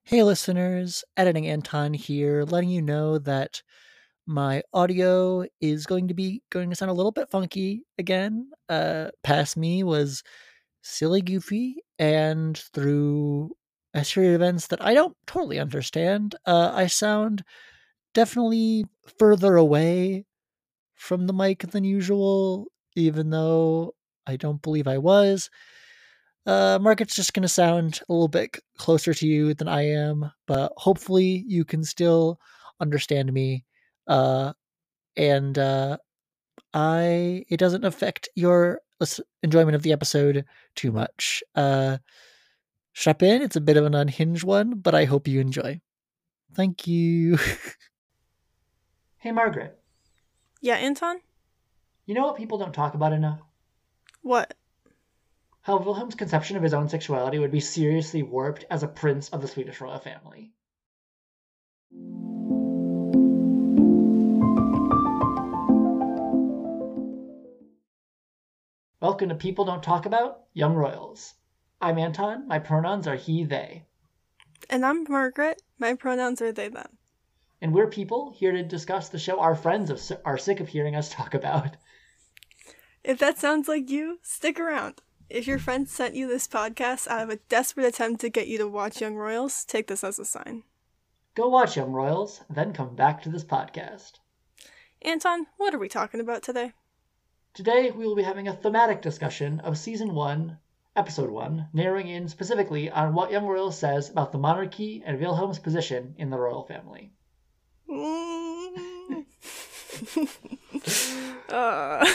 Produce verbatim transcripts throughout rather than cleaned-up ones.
Hey listeners, Editing Anton here, letting you know that my audio is going to be going to sound a little bit funky again. Uh, past me was silly goofy, and through a series of events that I don't totally understand, uh, I sound definitely further away from the mic than usual, even though I don't believe I was. Uh, Margaret's just going to sound a little bit closer to you than I am, but hopefully you can still understand me. Uh, and uh, I it doesn't affect your enjoyment of the episode too much. Uh, strap in; it's a bit of an unhinged one, but I hope you enjoy. Thank you. Hey, Margaret. Yeah, Anton? You know what people don't talk about enough? What? How Wilhelm's conception of his own sexuality would be seriously warped as a prince of the Swedish royal family. Welcome to People Don't Talk About Young Royals. I'm Anton. My pronouns are he, they. And I'm Margaret. My pronouns are they, them. And we're people here to discuss the show our friends are sick of hearing us talk about. If that sounds like you, stick around. If your friends sent you this podcast out of a desperate attempt to get you to watch Young Royals, take this as a sign. Go watch Young Royals, then come back to this podcast. Anton, what are we talking about today? Today we will be having a thematic discussion of Season one, Episode one, narrowing in specifically on what Young Royals says about the monarchy and Wilhelm's position in the royal family. Mm. uh.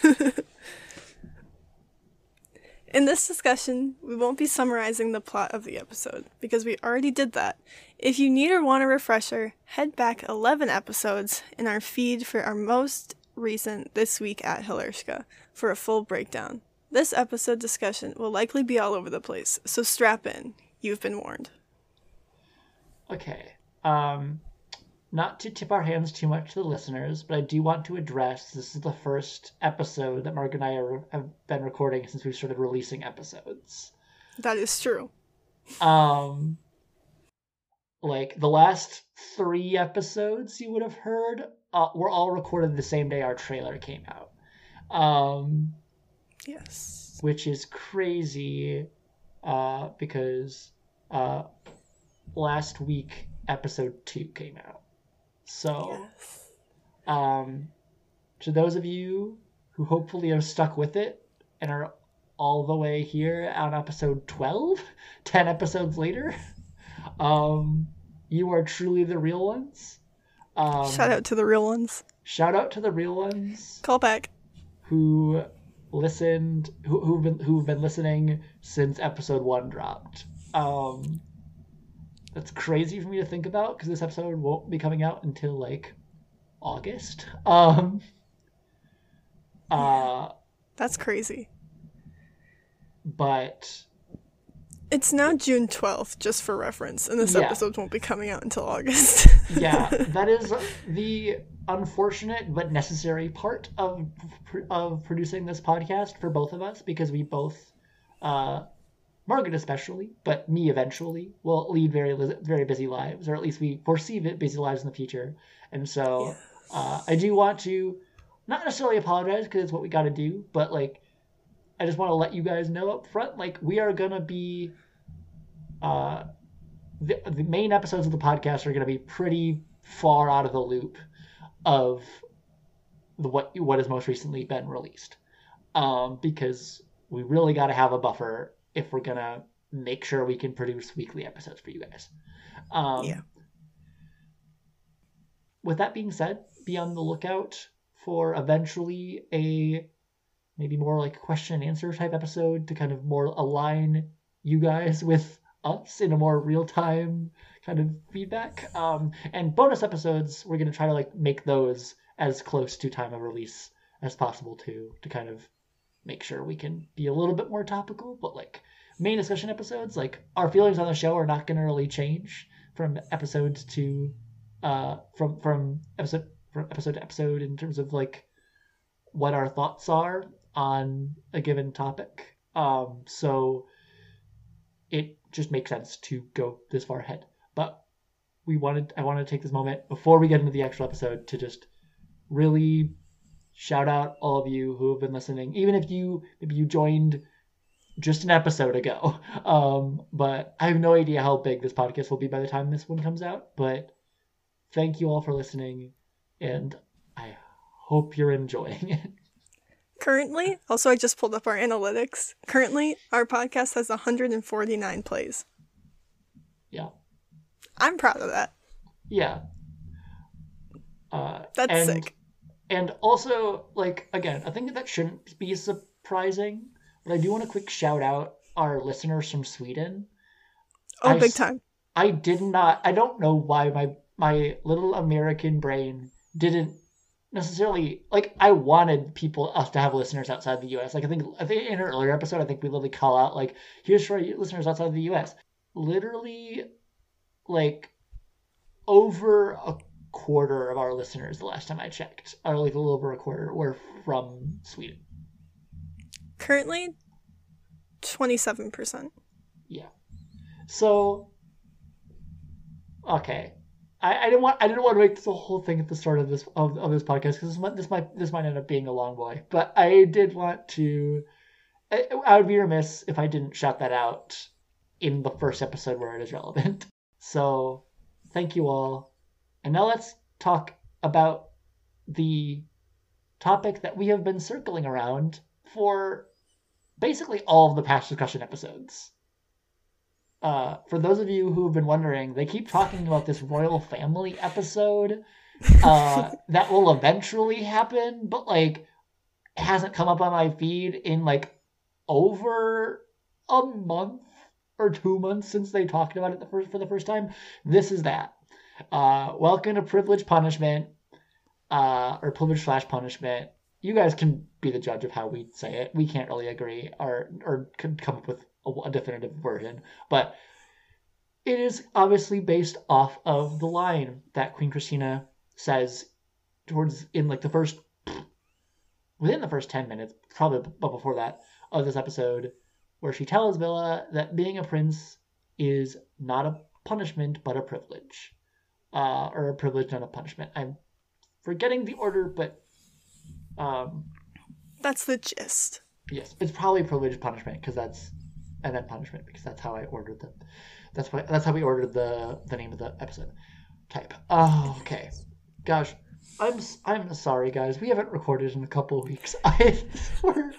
In this discussion, we won't be summarizing the plot of the episode, because we already did that. If you need or want a refresher, head back eleven episodes in our feed for our most recent This Week at Hilarska for a full breakdown. This episode discussion will likely be all over the place, so strap in. You've been warned. Okay, um... not to tip our hands too much to the listeners, but I do want to address this is the first episode that Mark and I are, have been recording since we started releasing episodes. That is true. Um, like, the last three episodes you would have heard uh, were all recorded the same day our trailer came out. Um, yes. Which is crazy uh, because uh, last week episode two came out. So, yes. um, to those of you who hopefully are stuck with it and are all the way here on episode twelve, ten episodes later, um, you are truly the real ones. Um, shout out to the real ones. Shout out to the real ones. Call back. Who listened, who, who've been, who've been listening since episode one dropped. Um, That's crazy for me to think about because this episode won't be coming out until like August. Um, uh, That's crazy. But it's now June twelfth, just for reference, and this yeah. episode won't be coming out until August. Yeah, that is the unfortunate but necessary part of of producing this podcast for both of us because we both. Uh, Margaret especially, but me eventually, will lead very very busy lives, or at least we foresee busy lives in the future. And so yes. uh, I do want to not necessarily apologize because it's what we got to do, but like I just want to let you guys know up front, like we are going to be, uh, the, the main episodes of the podcast are going to be pretty far out of the loop of the, what, what has most recently been released. Um, because we really got to have a buffer if we're gonna make sure we can produce weekly episodes for you guys. Um, yeah. With that being said, be on the lookout for eventually a maybe more like question and answer type episode to kind of more align you guys with us in a more real-time kind of feedback. Um, and bonus episodes, we're gonna try to like make those as close to time of release as possible too, to kind of make sure we can be a little bit more topical, but like main discussion episodes, like our feelings on the show are not going to really change from episode to uh from from episode from episode to episode in terms of like what our thoughts are on a given topic. Um so it just makes sense to go this far ahead. but we wanted I wanted to take this moment before we get into the actual episode to just really shout out all of you who have been listening, even if you maybe you joined just an episode ago. Um, but I have no idea how big this podcast will be by the time this one comes out. But thank you all for listening, and I hope you're enjoying it. Currently, also I just pulled up our analytics. Currently, our podcast has one hundred forty-nine plays. Yeah. I'm proud of that. Yeah. Uh, That's and, sick. And also, like, again, I think that shouldn't be surprising, but I do want to quick shout out our listeners from Sweden. Oh, I, big time. I did not, I don't know why my, my little American brain didn't necessarily, like, I wanted people, us to have listeners outside the U S. Like, I think, I think in an earlier episode, I think we literally call out, like, here's for our listeners outside the U S. Literally, like, over a quarter of our listeners the last time I checked, or like a little over a quarter, were from Sweden. Currently, twenty-seven percent. Yeah. So, okay. I, I didn't want I didn't want to make this a whole thing at the start of this of, of this podcast because this might this might this might end up being a long boy. But I did want to. I, I would be remiss if I didn't shout that out in the first episode where it is relevant. So, thank you all. And now let's talk about the topic that we have been circling around for basically all of the past discussion episodes. Uh, for those of you who have been wondering, they keep talking about this royal family episode uh, that will eventually happen, but like it hasn't come up on my feed in like over a month or two months since they talked about it the first, for the first time. This is that. Uh, welcome to Privilege Punishment, uh, or Privilege slash Punishment. You guys can be the judge of how we say it. We can't really agree or or could come up with a, a definitive version, but it is obviously based off of the line that Queen Christina says towards in like the first within the first ten minutes, probably but before that, of this episode, where she tells Villa that being a prince is not a punishment but a privilege. Uh, or a privilege, not a punishment. I'm forgetting the order, but um, that's the gist. Yes, it's probably privilege punishment because that's, and then punishment because that's how I ordered the, that's why that's how we ordered the the name of the episode type. Oh, okay, gosh, I'm I'm sorry, guys. We haven't recorded in a couple of weeks. I we're,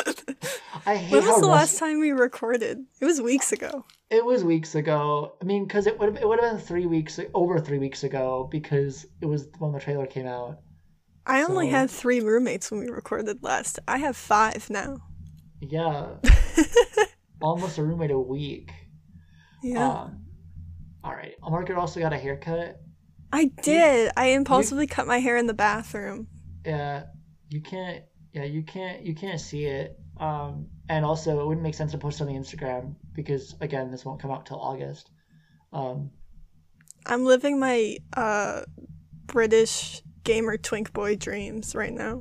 I hate when was how the rust- last time we recorded? It was weeks ago. It was weeks ago. I mean, because it would it would have been three weeks over three weeks ago because it was when the trailer came out. I only So- had three roommates when we recorded last. I have five now. Yeah, almost a roommate a week. Yeah, Um, all right. Margaret also got a haircut. I did. I impulsively cut my hair in the bathroom. Yeah, you can't. Yeah, you can't. You can't see it. Um, and also it wouldn't make sense to post on the Instagram because again, this won't come out till August. Um, I'm living my uh, British gamer twink boy dreams right now.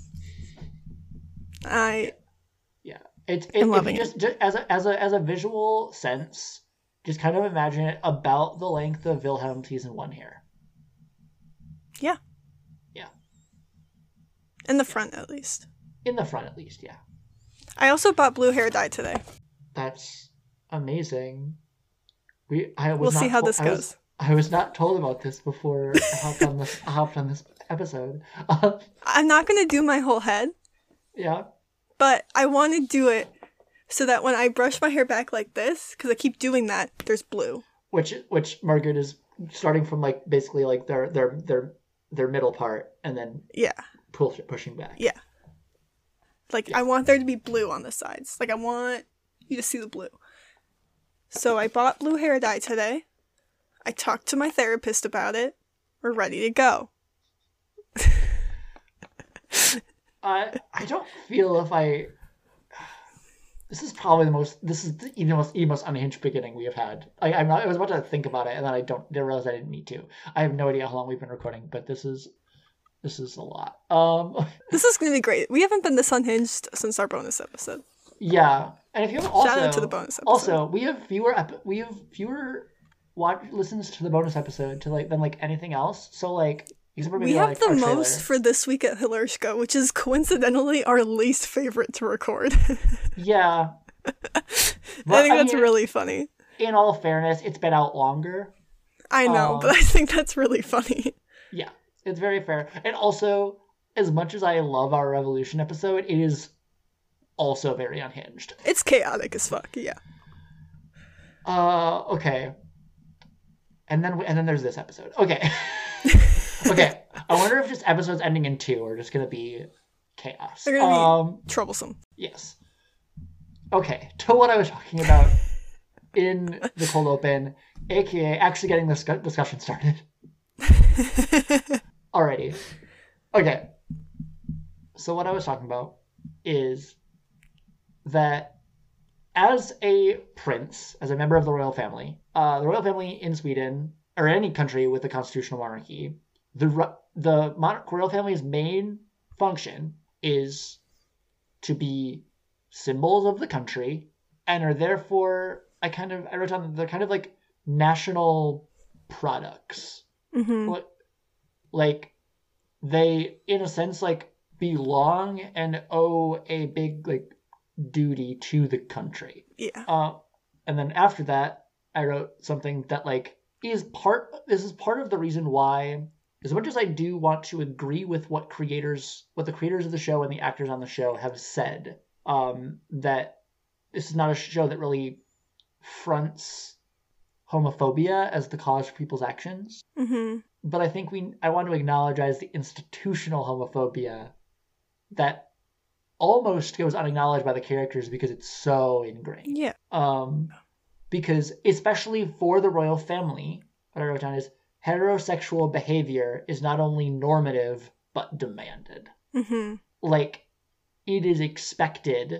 I yeah, it's it, I'm if loving you just, just as a as a as a visual sense, just kind of imagine it about the length of Wilhelm season one hair. yeah. Yeah. In the front at least. In the front, at least. Yeah. I also bought blue hair dye today. That's amazing. We I was We'll see not how to- this I was- goes. I was not told about this before I hopped on this I hopped on this episode. Um, I'm not gonna do my whole head, yeah. but I want to do it so that when I brush my hair back like this, because I keep doing that, there's blue. Which which Margaret is starting from like basically like their their their their middle part and then Yeah, push, pushing back. yeah. Like I want there to be blue on the sides. Like I want you to see the blue. So I bought blue hair dye today. I talked to my therapist about it. We're ready to go. I I don't feel if I. This is probably the most. This is the most the most unhinged beginning we have had. I I'm not, I was about to think about it and then I don't. Didn't realize I didn't need to. I have no idea how long we've been recording, but this is this is a lot. Um. This is gonna be great. We haven't been this unhinged since our bonus episode. Yeah, and if you have also Shout out to the bonus episode. also we have fewer ep- we have fewer watch listens to the bonus episode to like than like anything else. So like except for maybe, We have like, the our most trailer. for this week at Hilarshka, which is coincidentally our least favorite to record. Yeah. I But, think I that's mean, really funny. In all fairness, it's been out longer. I know, um, but I think that's really funny. Yeah, it's very fair. And also, as much as I love our Revolution episode, it is also very unhinged. It's chaotic as fuck, yeah. Uh, okay. And then and then there's this episode. Okay. Okay. I wonder if just episodes ending in two are just gonna be chaos. They're gonna be um, troublesome. Yes. Okay. To what I was talking about in the cold open, aka actually getting this discussion started. Alrighty. Okay. So what I was talking about is that as a prince, as a member of the royal family, uh, the royal family in Sweden, or any country with a constitutional monarchy, the the monarch royal family's main function is to be symbols of the country and are therefore, I kind of, I wrote down, they're kind of like national products. Mm-hmm. Like, like, they, in a sense, like, belong and owe a big, like, duty to the country. Yeah. Uh, and then after that, I wrote something that, like, is part, this is part of the reason why, as much as I do want to agree with what creators, what the creators of the show and the actors on the show have said, um, that this is not a show that really fronts homophobia as the cause for people's actions. Mm-hmm. But I think we, I want to acknowledge as the institutional homophobia that almost goes unacknowledged by the characters because it's so ingrained. Yeah. Um, because especially for the royal family, what I wrote down is heterosexual behavior is not only normative, but demanded. Mm-hmm. Like, it is expected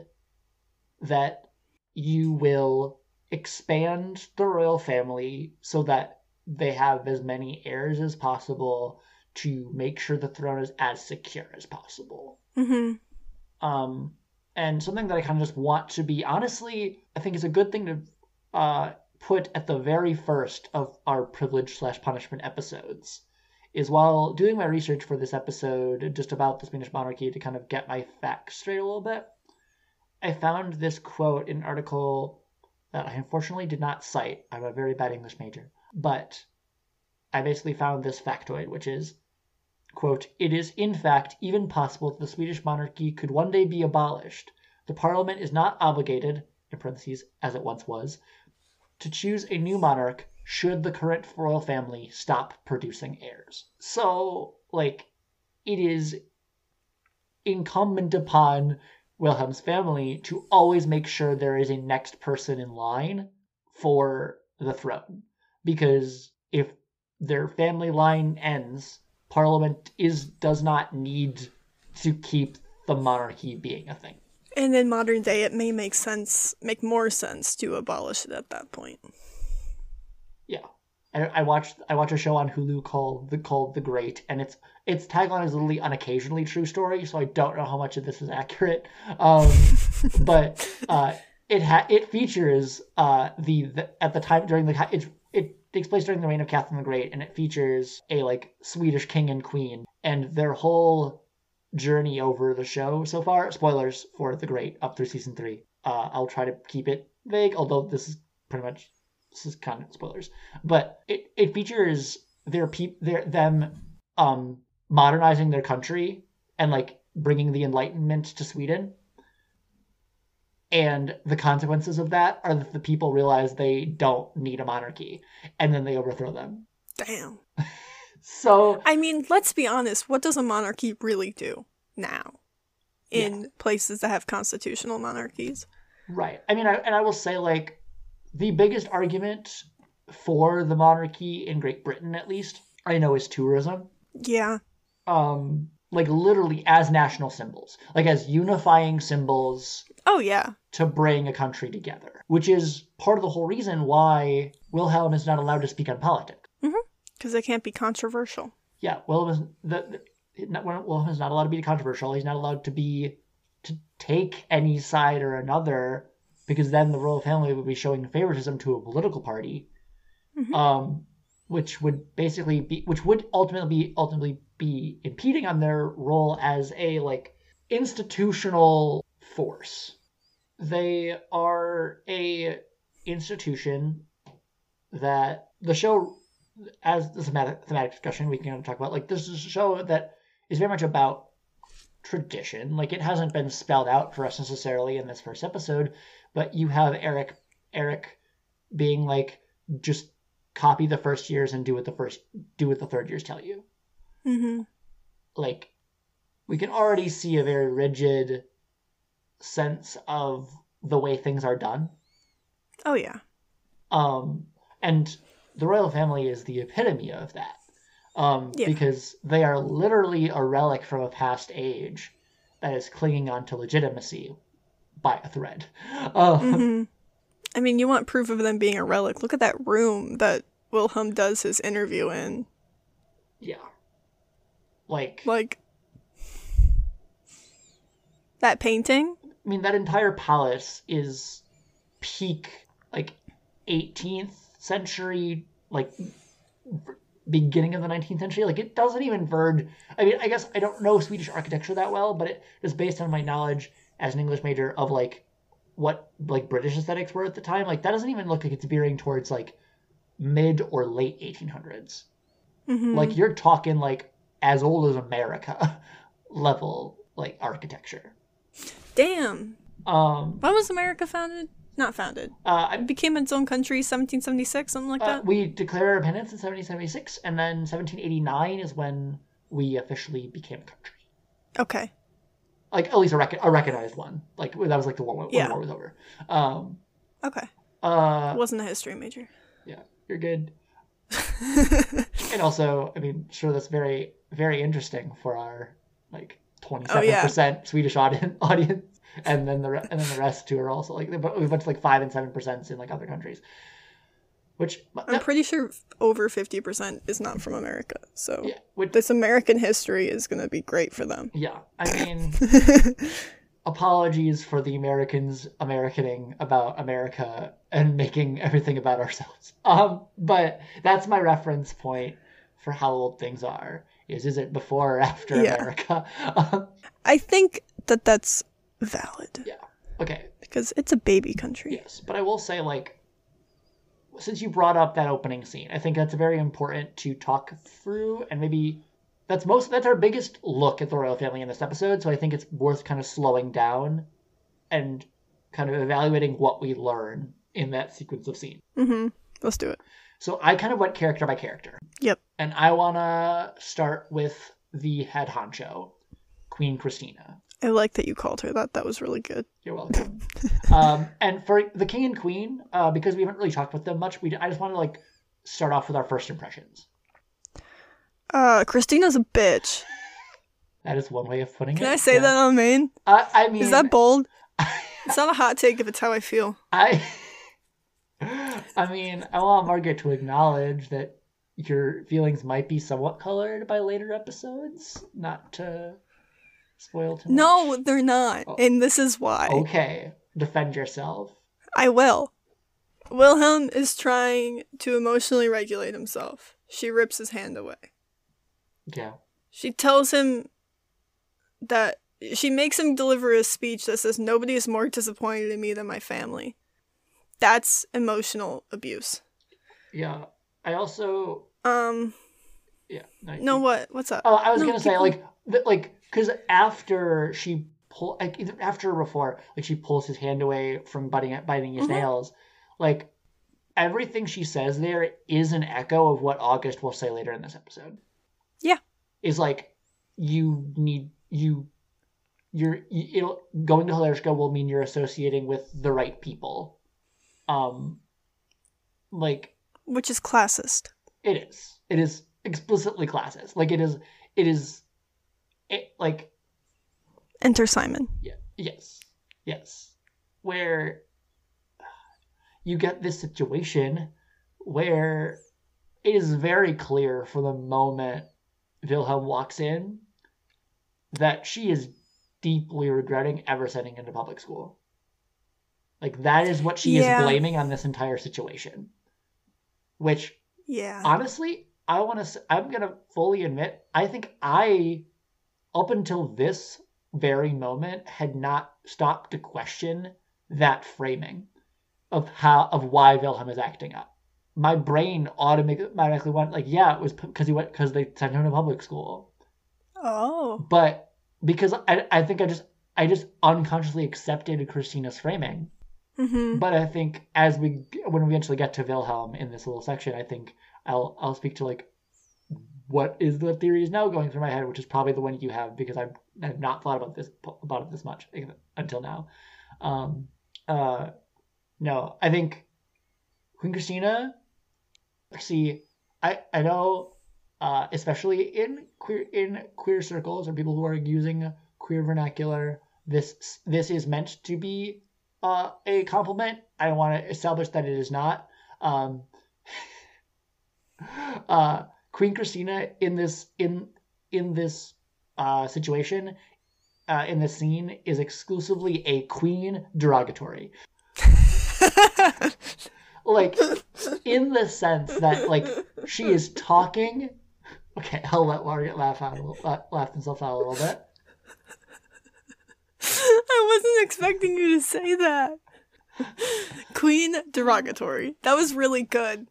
that you will expand the royal family so that they have as many heirs as possible to make sure the throne is as secure as possible. Mm-hmm. Um, and something that I kind of just want to be, honestly, I think is a good thing to uh, put at the very first of our privilege slash punishment episodes is while doing my research for this episode just about the Swedish monarchy to kind of get my facts straight a little bit, I found this quote in an article that I unfortunately did not cite. I'm a very bad English major. But I basically found this factoid, which is, quote, "It is in fact even possible that the Swedish monarchy could one day be abolished. The parliament is not obligated, in parentheses, as it once was, to choose a new monarch should the current royal family stop producing heirs." So, like, it is incumbent upon Wilhelm's family to always make sure there is a next person in line for the throne. Because if their family line ends, Parliament is does not need to keep the monarchy being a thing. And in modern day, it may make sense, make more sense to abolish it at that point. Yeah, I, I watched I watch a show on Hulu called the called The Great, and its its tagline is literally "an occasionally true story." So I don't know how much of this is accurate, um, but uh, it ha- it features uh, the, the at the time during the it it takes place during the reign of Catherine the Great, and it features a like Swedish king and queen, and their whole journey over the show so far. Spoilers for The Great up through season three. Uh, I'll try to keep it vague, although this is pretty much this is kind of spoilers. But it, it features their peop their them um modernizing their country and like bringing the Enlightenment to Sweden. And the consequences of that are that the people realize they don't need a monarchy, and then they overthrow them. Damn. So I mean, let's be honest. What does a monarchy really do now in Yeah. places that have constitutional monarchies? right. I mean, I, and I will say, like, the biggest argument for the monarchy in Great Britain, at least, I know, is tourism. Yeah. Um, like literally as national symbols, like as unifying symbols Oh, yeah. to bring a country together, which is part of the whole reason why Wilhelm is not allowed to speak on politics. Because it can't be controversial. Yeah, Wilhelm is the, the not, Wilhelm is not allowed to be controversial. He's not allowed to be to take any side or another, because then the royal family would be showing favoritism to a political party. Mhm. um, which would basically be, which would ultimately be ultimately be impeding on their role as a like institutional force. They are a institution that the show, as the thematic, thematic discussion we can talk about, like this is a show that is very much about tradition. Like it hasn't been spelled out for us necessarily in this first episode, but you have Eric Eric being like, just copy the first years and do what the first do what the third years tell you. Mm-hmm. Like we can already see a very rigid sense of the way things are done. Oh yeah. Um, and the royal family is the epitome of that. Um, Yeah. because they are literally a relic from a past age that is clinging on to legitimacy by a thread. Uh, Mm-hmm. I mean, you want proof of them being a relic. Look at that room that Wilhelm does his interview in. Yeah. Like, Like, that painting? I mean, that entire palace is peak, like, eighteenth century, like, beginning of the nineteenth century. Like, it doesn't even verge. I mean, I guess I don't know Swedish architecture that well, but it is based on my knowledge as an English major of, like, what, like, British aesthetics were at the time. Like, that doesn't even look like it's veering towards, like, mid or late eighteen hundreds. Mm-hmm. Like, you're talking, like, as old as America level, like, architecture. Damn. Um, When was America founded? Not founded. uh, It became its own country, seventeen seventy-six, something like uh, that. we declared our independence in seventeen seventy-six, and then seventeen eighty-nine is when we officially became a country. Okay. Like, at least a, rec- a recognized one. Like, that was, like, the war when Yeah. the war was over. Um, Okay. uh, Wasn't a history major. yeah, you're good. And also, I mean, sure, that's very, very interesting for our, like, twenty-seven percent Oh, yeah. Swedish audience, audience, and then the re- and then the rest too are also like a bunch of like five and seven percent in like other countries. Which I'm pretty sure over fifty percent is not from America. So yeah, which, this American history is going to be great for them. yeah. I mean, apologies for the Americans Americaning about America and making everything about ourselves. Um, but that's my reference point for how old things are. Is is it before or after Yeah. America? Um, I think that that's valid. yeah. Okay. Because it's a baby country. Yes, but I will say, like, since you brought up that opening scene, I think that's very important to talk through, and maybe that's most that's our biggest look at the royal family in this episode. So I think it's worth kind of slowing down and kind of evaluating what we learn in that sequence of scene. Mm-hmm. Let's do it. So I kind of went character by character, Yep. and I want to start with the head honcho, Queen Christina. I like that you called her that. That was really good. You're welcome. um, and for the king and queen, uh, because we haven't really talked with them much, we I just want to like start off with our first impressions. Uh, Christina's a bitch. That is one way of putting Can it. I say yeah. that on main? Uh, I mean, Is that bold? It's not a hot take if it's how I feel. I. I mean, I want Margaret to acknowledge that your feelings might be somewhat colored by later episodes, not to spoil too much. No, they're not. Oh. And this is why. Okay, defend yourself. I will. Wilhelm is trying to emotionally regulate himself. She rips his hand away. Yeah. She tells him that she makes him deliver a speech that says, "Nobody is more disappointed in me than my family." That's emotional abuse. Yeah. I also. Um, Yeah. no, what? What's up? Oh, I was No, gonna keep say going. like, th- like, because after she pull, like, either after or before, like she pulls his hand away from biting biting his Mhm. nails, like everything she says there is an echo of what August will say later in this episode. Yeah. Is like, you need you, you're you, it'll going to Hilarska will mean you're associating with the right people. Um, like. Which is classist. It is. It is explicitly classist. Like it is. It is. It like. Enter Simon. Yeah. Yes. Yes. Where you get this situation where it is very clear from the moment Wilhelm walks in that she is deeply regretting ever sending him to public school. Like that is what she Yeah. is blaming on this entire situation. which Yeah. honestly, I want to. I'm gonna fully admit, I think I, up until this very moment, had not stopped to question that framing of how of why Wilhelm is acting up. My brain automatically went like, yeah, it was because he went because they sent him to public school. Oh. But because I, I think I just I just unconsciously accepted Christina's framing. Mm-hmm. But I think as we when we eventually get to Wilhelm in this little section, I think I'll I'll speak to like what is the theories now going through my head, which is probably the one you have because I've, I've not thought about this about it this much until now. Um, uh, no, I think Queen Christina. See, I I know, uh, especially in queer in queer circles or people who are using queer vernacular, this this is meant to be uh, a compliment. I want to establish that it is not. Um, uh, Queen Christina in this in in this uh, situation uh, in this scene is exclusively a queen derogatory. Like, in the sense that, like, she is talking. Okay, I'll let Margaret laugh out a little, laugh themselves out a little bit. I wasn't expecting you to say that. Queen derogatory. That was really good.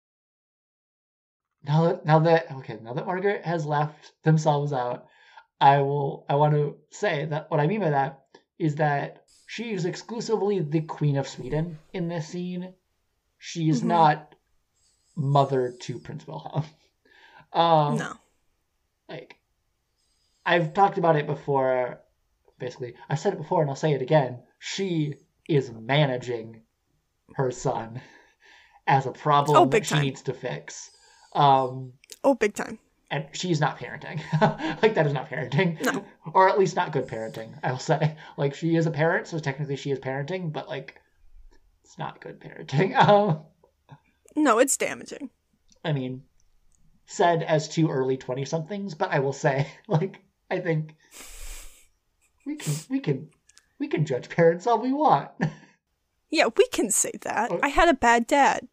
Now that now that okay, now that Margaret has laughed themselves out, I will I want to say that what I mean by that is that she is exclusively the Queen of Sweden in this scene. She is mm-hmm. not mother to Prince Wilhelm. Um, no. Like, I've talked about it before. Basically, I've said it before and I'll say it again. She is managing her son as a problem oh, big that she time. needs to fix. Um, oh, big time. And she's not parenting. Like, that is not parenting. No. Or at least not good parenting, I will say. Like, she is a parent, so technically she is parenting, but, like, it's not good parenting. Um, no, it's damaging. I mean, said as two early twenty-somethings, but I will say, like, I think we can we can we can judge parents all we want. Yeah, we can say that. Okay. I had a bad dad.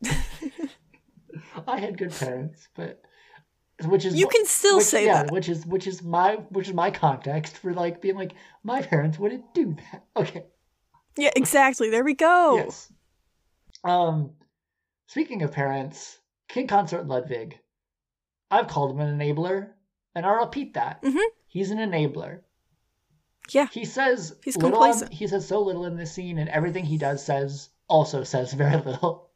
I had good parents, but which is you can still which, say yeah, that. which is which is my which is my context for like being like my parents wouldn't do that. Okay. Yeah, exactly. There we go. Yes. Um, speaking of parents, King Consort Ludwig, I've called him an enabler, and I'll repeat that. Mm-hmm. He's an enabler. Yeah. He says he's little complacent. On, he says so little in this scene, and everything he does says also says very little.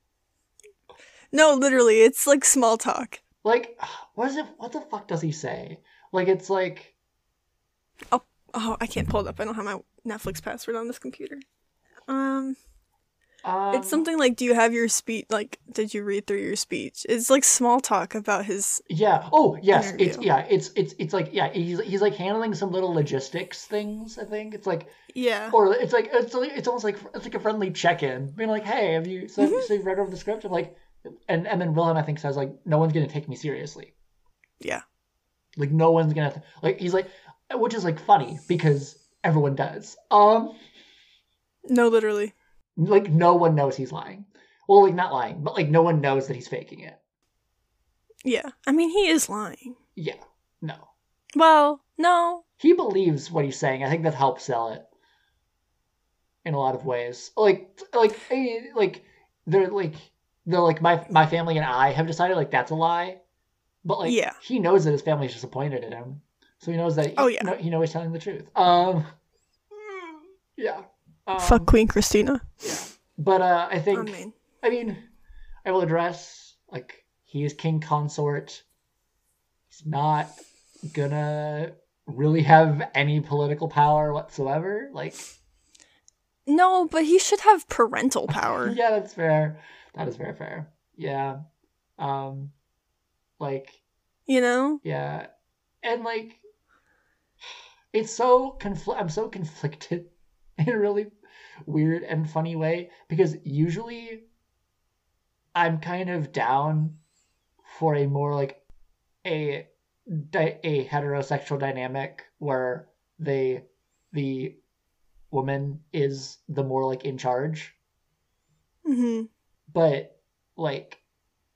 No, literally, it's like small talk. Like, what is it? What the fuck does he say? Like, it's like, oh, oh, I can't pull it up. I don't have my Netflix password on this computer. Um, um it's something like, "Do you have your speech? Like, did you read through your speech?" It's like small talk about his. Yeah. Oh, yes. interview. It's yeah. It's it's it's like yeah. He's he's like handling some little logistics things. I think it's like yeah. Or it's like it's like, it's almost like it's like a friendly check-in, being like, "Hey, have you so, Mm-hmm. so you've read over the script?" I'm like. And and then Wilhelm, I think, says, like, no one's going to take me seriously. Yeah. Like, no one's going to... Like, he's like... Which is, like, funny, because everyone does. Um... No, literally. Like, no one knows he's lying. Well, like, not lying, but, like, no one knows that he's faking it. Yeah. I mean, he is lying. Yeah. No. Well, no. He believes what he's saying. I think that helps sell it. In a lot of ways. Like, like, like, they're, like... They're like, my my family and I have decided, like, that's a lie. But, like, yeah. he knows that his family's disappointed in him. So he knows that, oh, yeah. he, know, he knows he's telling the truth. Um, yeah. Um, Fuck Queen Christina. Yeah. But, uh, I think, I mean. I mean, I will address, like, he is king consort. He's not gonna really have any political power whatsoever. Like, no, but he should have parental power. Yeah, that's fair. That is very fair. Yeah. Um, like, you know? Yeah. And, like, it's so, confl- I'm so conflicted in a really weird and funny way, because usually I'm kind of down for a more, like, a, a heterosexual dynamic where they, the woman is the more, like, in charge. Mm-hmm. But, like,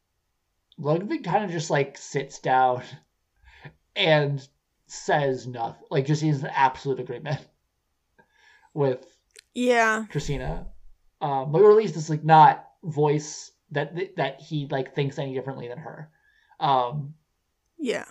Ludwig kind of just like sits down and says nothing. Like just is in absolute agreement with Yeah. Christina. Um, or at least it's like not voice that that he like thinks any differently than her. Um, Yeah.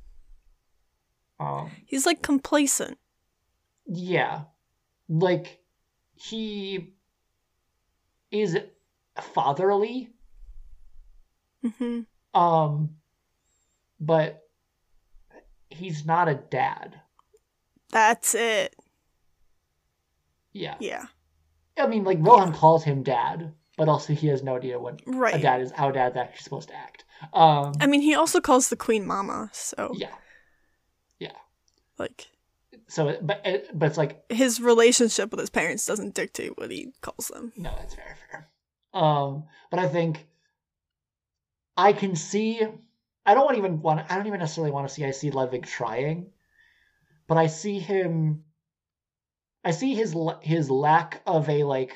um, He's like complacent. yeah, like he is fatherly. Mm-hmm. Um, but he's not a dad. That's it. Yeah. Yeah. I mean, like Wilhelm calls him dad, but also he has no idea what Right. a dad is, how a dad's actually supposed to act. Um, I mean, he also calls the queen mama, so yeah, yeah. like So, but but it's like his relationship with his parents doesn't dictate what he calls them. no, that's very fair. Um, but I think I can see. I don't even want. I don't even necessarily want to see. I see Ludwig trying, but I see him. I see his his lack of a like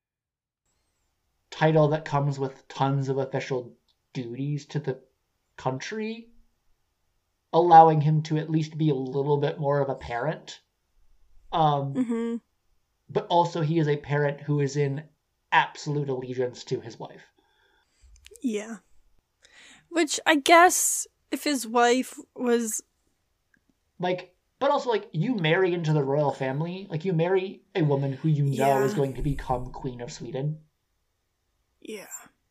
title that comes with tons of official duties to the country, allowing him to at least be a little bit more of a parent. Um, Mm-hmm. but also he is a parent who is in absolute allegiance to his wife. Yeah. Which I guess if his wife was Like, but also like you marry into the royal family, like you marry a woman who you know Yeah. is going to become Queen of Sweden. yeah.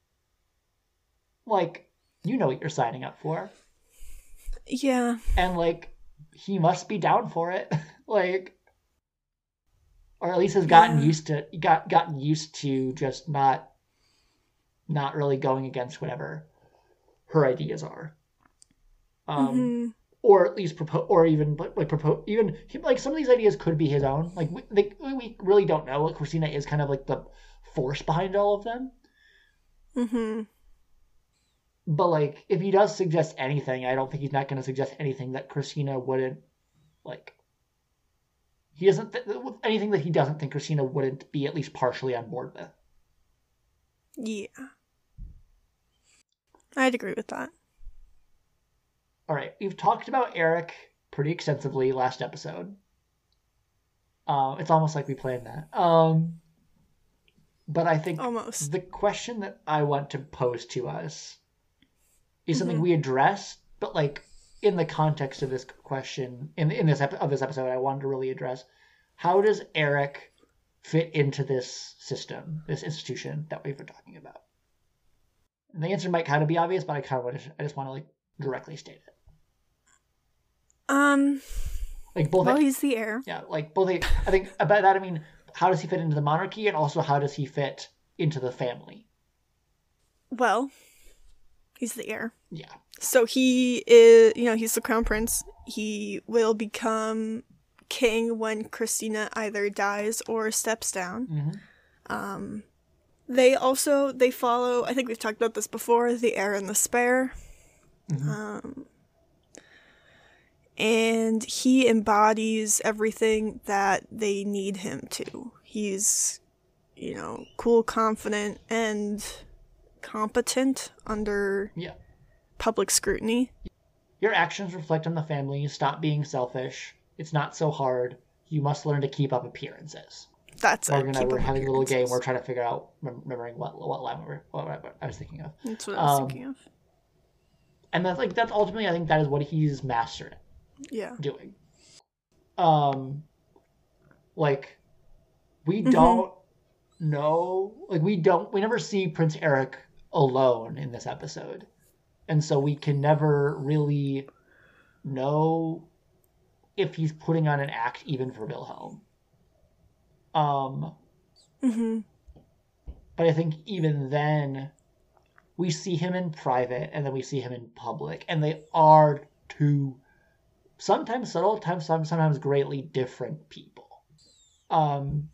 Like, you know what you're signing up for. Yeah. And like he must be down for it. Like, or at least has gotten Yeah. used to got gotten used to just not not really going against whatever her ideas are. Um Mm-hmm. or at least propose, or even like propose, even like some of these ideas could be his own. Like we, they, we really don't know. Like Christina is kind of like the force behind all of them. Mm-hmm. But like, if he does suggest anything, I don't think he's not going to suggest anything that Christina wouldn't like. He doesn't th- anything that he doesn't think Christina wouldn't be at least partially on board with. Yeah. I'd agree with that. All right, we've talked about Eric pretty extensively last episode. Uh, it's almost like we planned that. Um, but I think Almost. the question that I want to pose to us is something Mhm. we addressed, but like in the context of this question, in in this ep- of this episode, I wanted to really address how does Eric fit into this system, this institution that we've been talking about. And the answer might kind of be obvious, but I kind of want to, I just want to like directly state it. Um. Like both. Well, he's the heir. Yeah, like both. I think about that. I mean, how does he fit into the monarchy, and also how does he fit into the family? Well, he's the heir. Yeah. So he is, you know, he's the crown prince. He will become king when Christina either dies or steps down. Mm-hmm. Um, they also they follow. I think we've talked about this before. The heir and the spare. Mm-hmm. Um, and he embodies everything that they need him to. He's, you know, cool, confident, and competent under Yeah. public scrutiny. Your actions reflect on the family. Stop being selfish. It's not so hard. You must learn to keep up appearances. That's Morgan it. and I Keep were up having a little game. appearances. We're trying to figure out, remembering what what line we were, what, what I was thinking of. That's what I was Um, thinking of. And that's like that's ultimately, I think that is what he's mastered at Yeah. doing. Um, like we Mhm. don't know, like we don't, we never see Prince Eric alone in this episode, and so we can never really know if he's putting on an act even for Wilhelm. Um, Mm-hmm. but I think even then, we see him in private and then we see him in public, and they are two sometimes subtle, times sometimes greatly different people. Um,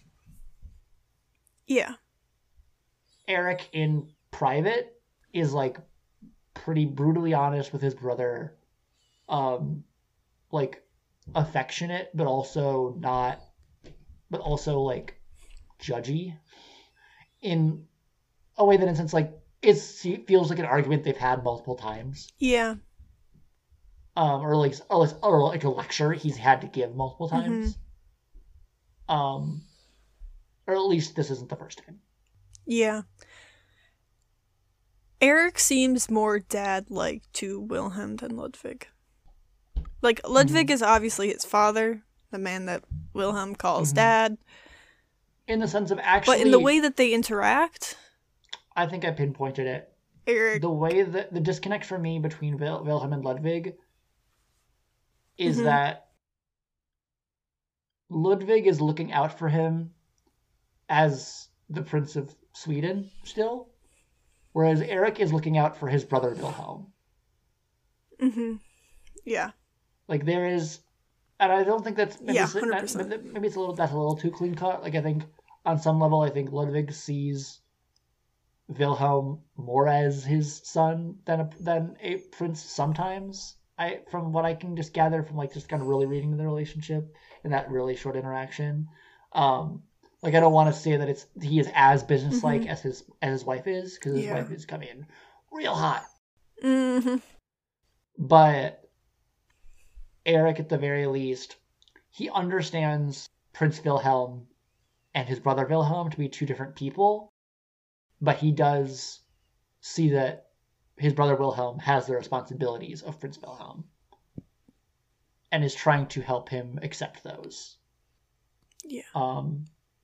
Yeah. Eric in private is like pretty brutally honest with his brother, um, like affectionate, but also not, but also like judgy in a way that, in a sense, like it's, it feels like an argument they've had multiple times. Yeah. Um, or like, or like, or like a lecture he's had to give multiple times. Mm-hmm. Um, or at least this isn't the first time. Yeah. Eric seems more dad-like to Wilhelm than Ludwig. Like, Ludwig mm-hmm. is obviously his father, the man that Wilhelm calls mm-hmm. dad. In the sense of actually... But in the way that they interact... I think I pinpointed it. Eric... The way that... The disconnect for me between Wil- Wilhelm and Ludwig is mm-hmm. that Ludwig is looking out for him as the Prince of Sweden still, whereas Eric is looking out for his brother Wilhelm. Mm-hmm. Yeah. Like, there is... And I don't think that's... Maybe yeah, it's, one hundred percent. Maybe it's a little... That's a little too clean cut. Like, I think on some level, I think Ludwig sees Wilhelm more as his son than a, than a prince sometimes. I, from what I can just gather from, like, just kind of really reading the relationship in that really short interaction. Um, like, I don't want to say that it's he is as businesslike mm-hmm. as his as his wife is, because his yeah. wife is coming in real hot. Mm-hmm. But Eric, at the very least, he understands Prince Wilhelm and his brother Wilhelm to be two different people, but he does see that his brother Wilhelm has the responsibilities of Prince Wilhelm and is trying to help him accept those. Yeah. Um,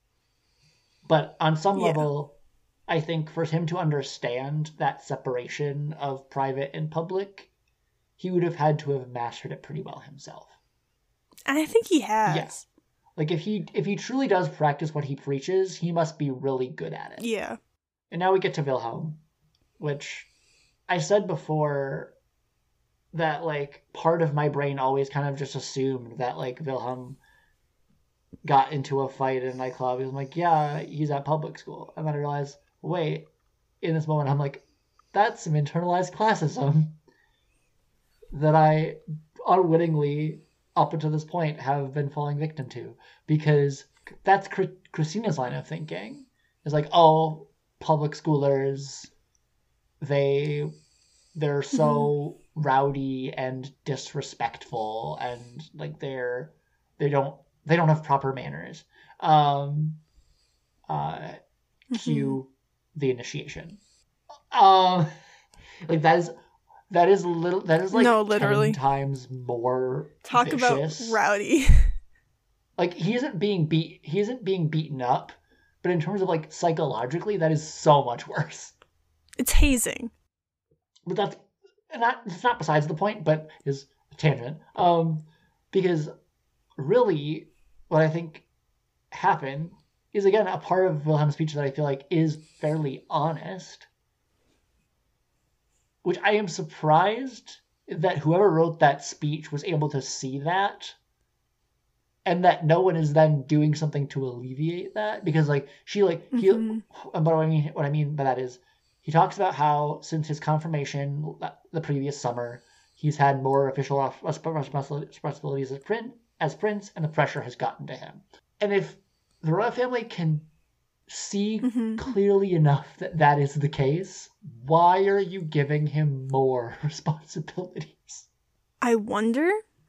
but on some yeah. level, I think for him to understand that separation of private and public, he would have had to have mastered it pretty well himself. And I think he has. Yes. Like, if he if he truly does practice what he preaches, he must be really good at it. Yeah. And now we get to Wilhelm, which I said before that, like, part of my brain always kind of just assumed that, like, Wilhelm got into a fight in a nightclub. He was like, yeah, he's at public school. And then I realized, wait, in this moment, I'm like, that's some internalized classism that I unwittingly, up until this point, have been falling victim to. Because that's Christina's line of thinking. It's like, oh, public schoolers, they, they're so rowdy and disrespectful, and, like, they're, they don't, they don't have proper manners. Um, uh, cue mm-hmm. the initiation. Um, like, that is... That is little. That is like no, literally ten times more. Talk vicious. About rowdy. Like, he isn't being beat. He isn't being beaten up, but in terms of, like, psychologically, that is so much worse. It's hazing. But that's not. It's not besides the point. But is a tangent. Um, because really, what I think happened is, again, a part of Wilhelm's speech that I feel like is fairly honest. Which I am surprised that whoever wrote that speech was able to see that, and that no one is then doing something to alleviate that. Because, like, she, like, he, mm-hmm. but what I mean, what I mean by that is, he talks about how since his confirmation the previous summer, he's had more official responsibilities as prince, as prince, and the pressure has gotten to him. And if the royal family can see mm-hmm. clearly enough that that is the case, why are you giving him more responsibilities? I wonder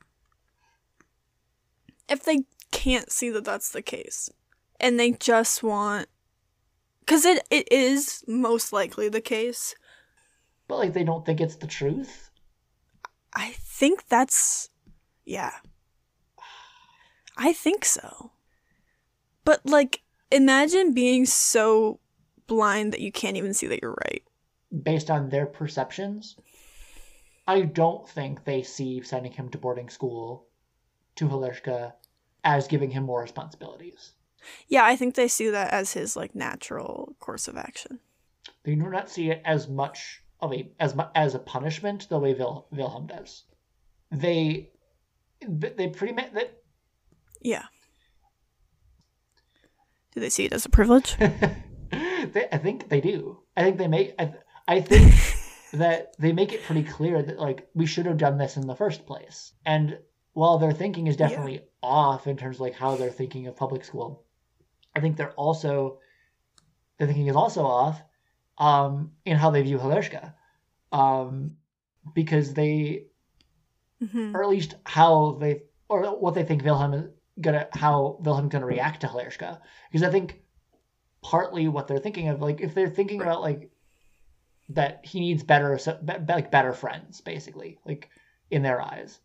if they can't see that that's the case and they just want, because it, it is most likely the case, but, like, they don't think it's the truth. I think that's yeah I think so. But, like, imagine being so blind that you can't even see that you're right. Based on their perceptions, I don't think they see sending him to boarding school to Halirshka as giving him more responsibilities. Yeah, I think they see that as his, like, natural course of action. They do not see it as much of a as mu- as a punishment the way Wil- Wilhelm does. They they pretty much that. Yeah. Do they see it as a privilege? they, I think they do. I think they make. I, I think that they make it pretty clear that, like, we should have done this in the first place. And while their thinking is definitely yeah. off in terms of, like, how they're thinking of public school, I think they're also their thinking is also off um, in how they view Halershka. Um, because they, Mm-hmm. or at least how they, or what they think Wilhelm is gonna, how Wilhelm's gonna react to Halershka. Because I think partly what they're thinking of, like, if they're thinking about, like, that he needs better, like, better friends, basically, like, in their eyes.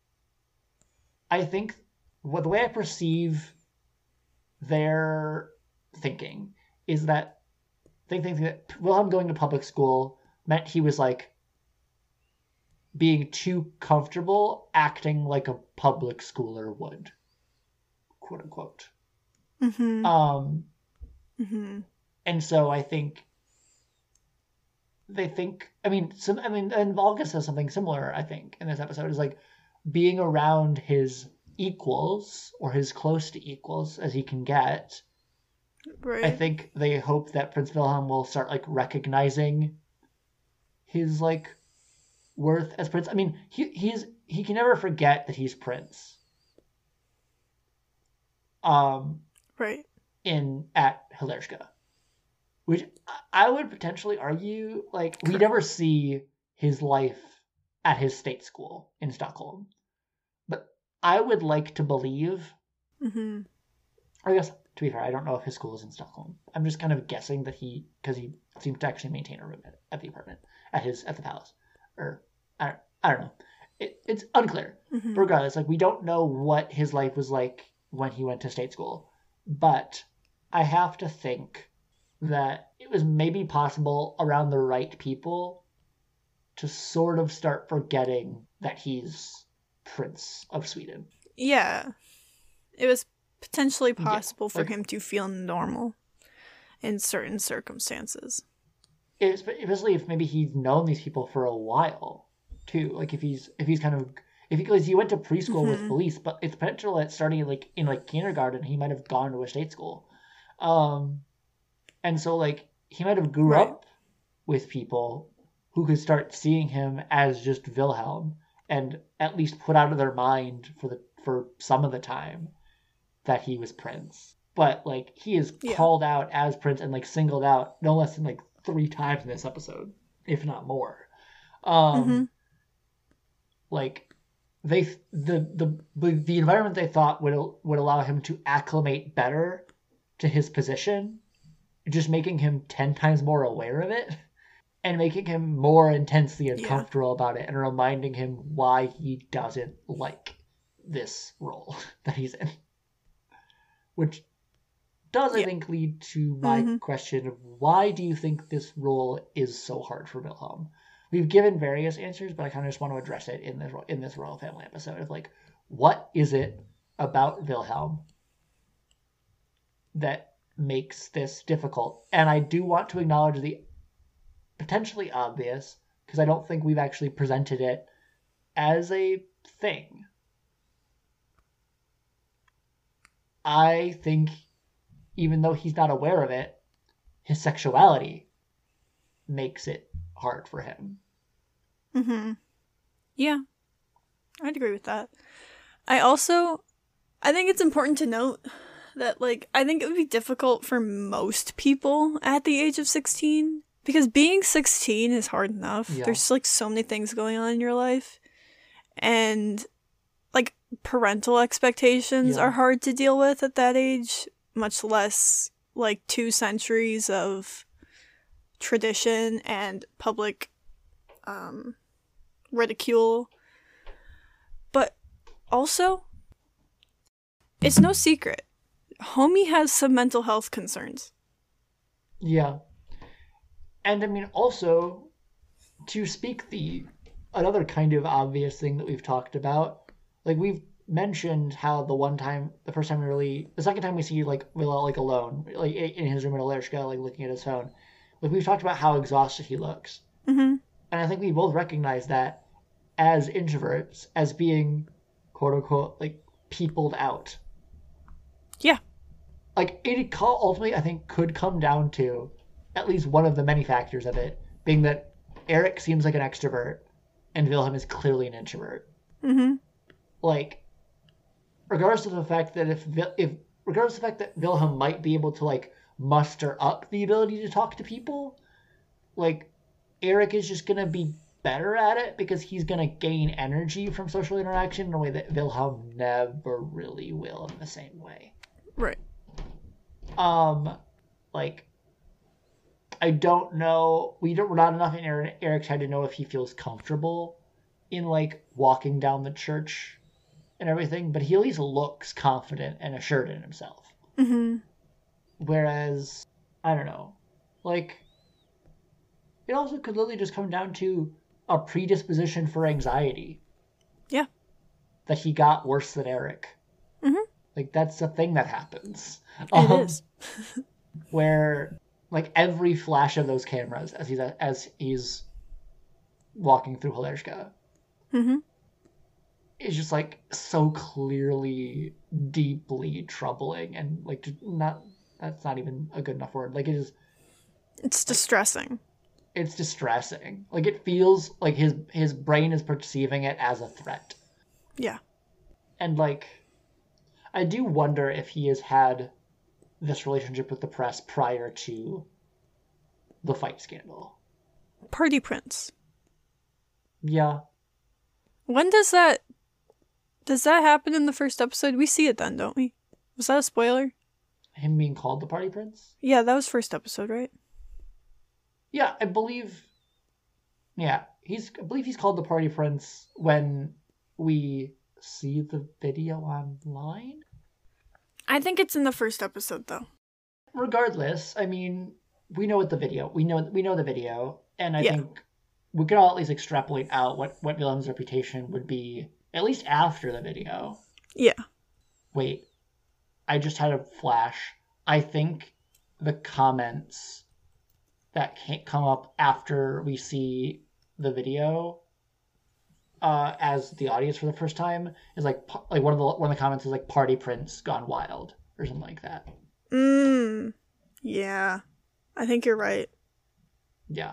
I think what the way I perceive their thinking is that they think that Wilhelm going to public school meant he was, like, being too comfortable acting like a public schooler would, quote unquote. Mm-hmm. Um, mm-hmm. And so I think they think, I mean, some, I mean, and Volga says something similar, I think, in this episode, is like being around his equals, or his close to equals as he can get. Right. I think they hope that Prince Wilhelm will start, like, recognizing his, like, worth as prince. I mean, he he's he can never forget that he's prince. Um, right. In at Halershka, which I would potentially argue, like, we never see his life at his state school in Stockholm, but I would like to believe. Mm-hmm. I guess, to be fair, I don't know if his school is in Stockholm. I'm just kind of guessing that he, because he seems to actually maintain a room at, at the apartment at his at the palace, or I don't, I don't know. It, it's unclear. Mm-hmm. But regardless, like, we don't know what his life was like when he went to state school, but I have to think that it was maybe possible around the right people to sort of start forgetting that he's Prince of Sweden. Yeah. It was potentially possible yeah, for like, him to feel normal in certain circumstances. Especially if maybe he's known these people for a while, too. Like, if he's if he's kind of if because he, he went to preschool mm-hmm. with Felice, but it's potential that starting like in like kindergarten, he might have gone to a state school, um, and so like he might have grew right. up with people who could start seeing him as just Wilhelm, and at least put out of their mind for the for some of the time that he was Prince. But like he is yeah. called out as Prince and like singled out no less than like three times in this episode, if not more. Um, mm-hmm. Like they the the the environment they thought would would allow him to acclimate better to his position, just making him ten times more aware of it, and making him more intensely uncomfortable yeah. about it, and reminding him why he doesn't like this role that he's in. Which does, yeah. I think, lead to my mm-hmm. question of why do you think this role is so hard for Wilhelm? We've given various answers, but I kind of just want to address it in this in this Royal Family episode of like, what is it about Wilhelm that makes this difficult? And I do want to acknowledge the potentially obvious, because I don't think we've actually presented it as a thing. I think, even though he's not aware of it, his sexuality makes it hard for him. Mm-hmm. Yeah, I'd agree with that. I also, I think it's important to note that, like, I think it would be difficult for most people at the age of sixteen, because being sixteen is hard enough. Yeah. There's, like, so many things going on in your life, and, like, parental expectations yeah. are hard to deal with at that age, much less, like, two centuries of tradition and public um, ridicule. But also, it's no secret, Homie has some mental health concerns. Yeah. And I mean, also, to speak the another kind of obvious thing that we've talked about, like, we've mentioned how the one time, the first time we really, the second time we see, like, Willow, like, alone, like, in his room at Halershka, like, looking at his phone, like, we've talked about how exhausted he looks. Mm-hmm. And I think we both recognize that as introverts, as being, quote-unquote, like, peopled out. Yeah. Like, it ultimately, I think, could come down to at least one of the many factors of it, being that Eric seems like an extrovert, and Wilhelm is clearly an introvert. Mm-hmm. Like, regardless of the fact that if, if regardless of the fact that Wilhelm might be able to, like, muster up the ability to talk to people, like Eric is just gonna be better at it because he's gonna gain energy from social interaction in a way that Wilhelm never really will in the same way. Right. Um, like, I don't know. We don't. We're not enough in Eric, Eric's head to know if he feels comfortable in like walking down the church and everything, but he at least looks confident and assured in himself. Mm-hmm. Whereas, I don't know, like, it also could literally just come down to a predisposition for anxiety. Yeah. That he got worse than Eric. Mm-hmm. Like, that's a thing that happens. It um, is. where, like, every flash of those cameras as he's as he's walking through Hilershka Mm-hmm. is just, like, so clearly, deeply troubling. And, like, not that's not even a good enough word. Like, it is... It's distressing. It's distressing. Like, it feels like his his brain is perceiving it as a threat. Yeah. And, like, I do wonder if he has had this relationship with the press prior to the fight scandal. Party Prince. Yeah. When does that... Does that happen in the first episode? We see it then, don't we? Was that a spoiler? Him being called the Party Prince? Yeah, that was first episode, right? Yeah, I believe... Yeah, he's. I believe he's called the Party Prince when we see the video online. I think it's in the first episode, though. Regardless, I mean, we know what the video. We know we know the video, and I Yeah. think we can all at least extrapolate out what what Wilhelm's reputation would be at least after the video. Yeah. Wait, I just had a flash. I think the comments that can't come up after we see the video uh, as the audience for the first time is like like one of the one of the comments is like "Party Prince gone wild" or something like that. Mmm. Yeah. I think you're right. Yeah.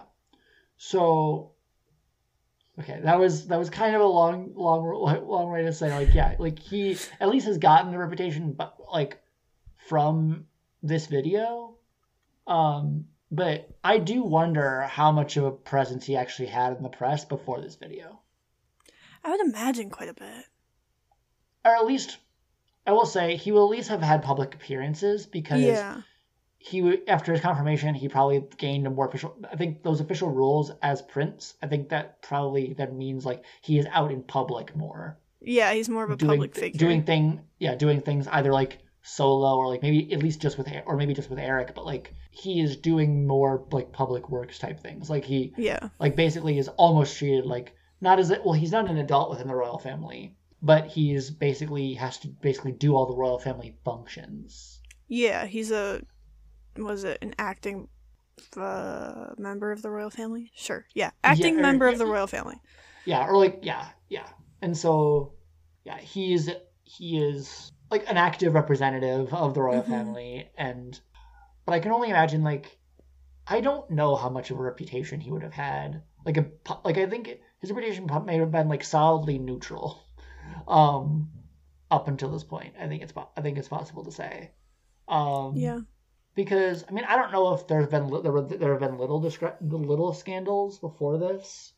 So okay, that was that was kind of a long long long way to say like yeah, like he at least has gotten the reputation but like from this video. Um but I do wonder how much of a presence he actually had in the press before this video. I would imagine quite a bit. Or at least I will say he will at least have had public appearances because Yeah. he would, after his confirmation, he probably gained a more official. I think those official roles as Prince. I think that probably that means like he is out in public more, Yeah, he's more of a doing public figure. doing thing. Yeah, doing things either like solo or like maybe at least just with or maybe just with Eric. But like he is doing more like public works type things. Like he Yeah. like basically is almost treated like not as a, well he's not an adult within the royal family, but he's basically has to basically do all the royal family functions. Yeah, he's a... Was it an acting uh, member of the royal family? Sure. Yeah, acting Yeah, or- member of yeah, the royal family. Yeah, or like yeah, yeah. And so yeah, he's he is like an active representative of the royal Mhm. family and but I can only imagine like I don't know how much of a reputation he would have had. Like a like I think his reputation may have been like solidly neutral. Um up until this point. I think it's I think it's possible to say. Um Yeah. Because I mean I don't know if there's been there were there have been little discre- little scandals before this,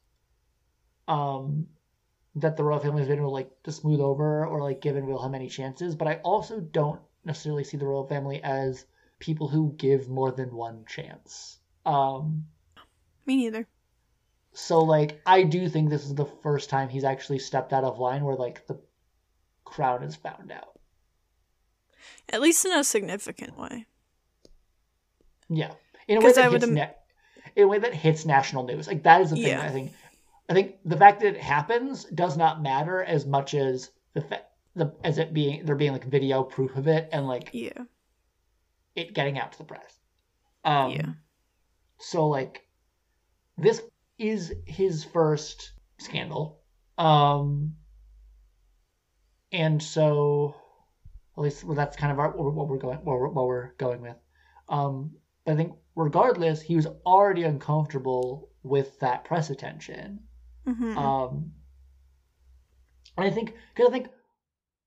um, that the royal family has been able like to smooth over or like given Wilhelm any chances. But I also don't necessarily see the royal family as people who give more than one chance. Um, Me neither. so like I do think this is the first time he's actually stepped out of line where like the crown is found out. At least in a significant way. Yeah, in a way 'Cause that I would hits im- na- in a way that hits national news. Like that is the thing Yeah. that I think. I think the fact that it happens does not matter as much as the fa- the as it being there being like video proof of it and like Yeah. it getting out to the press. Um, Yeah. So like, this is his first scandal, um, and so at least well, that's kind of our, what we're going what we're, what we're going with. Um, but I think regardless, he was already uncomfortable with that press attention. Mm-hmm. Um, and I think because I think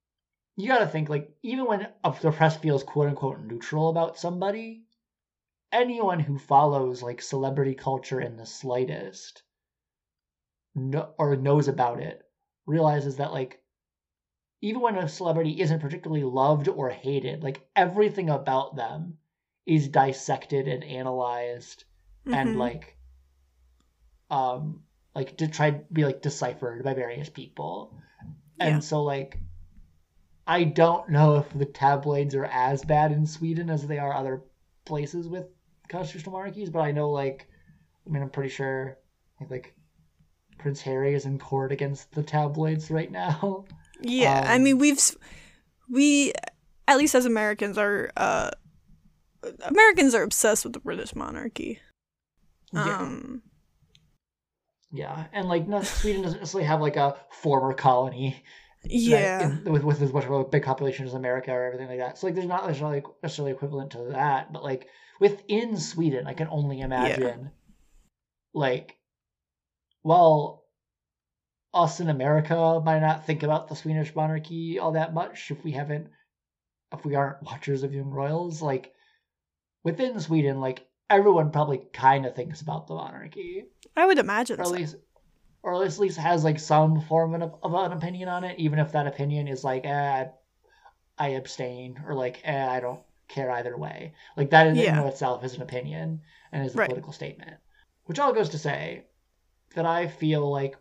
you got to think like even when the press feels quote unquote neutral about somebody, anyone who follows like celebrity culture in the slightest no, or knows about it realizes that like even when a celebrity isn't particularly loved or hated, like everything about them is dissected and analyzed mm-hmm. and like um like to try to be like deciphered by various people. And yeah. so like I don't know if the tabloids are as bad in Sweden as they are other places with constitutional monarchies, but I know like I mean I'm pretty sure I think like Prince Harry is in court against the tabloids right now. Yeah, um, I mean we've we at least as Americans are uh Americans are obsessed with the British monarchy. Yeah. Um Yeah, and like no, Sweden doesn't necessarily have like a former colony. Yeah, in, with with as much of a big population as America or everything like that. So like, there's not necessarily necessarily equivalent to that, but like within Sweden, I can only imagine, yeah. like, well, us in America might not think about the Swedish monarchy all that much if we haven't, if we aren't watchers of young royals. Like within Sweden, like everyone probably kind of thinks about the monarchy. I would imagine, or at so. least. Or at least has like some form of, of an opinion on it, even if that opinion is like, eh, I abstain, or like, eh, I don't care either way. Like that in yeah. and of itself is an opinion and is a right. political statement. Which all goes to say that I feel like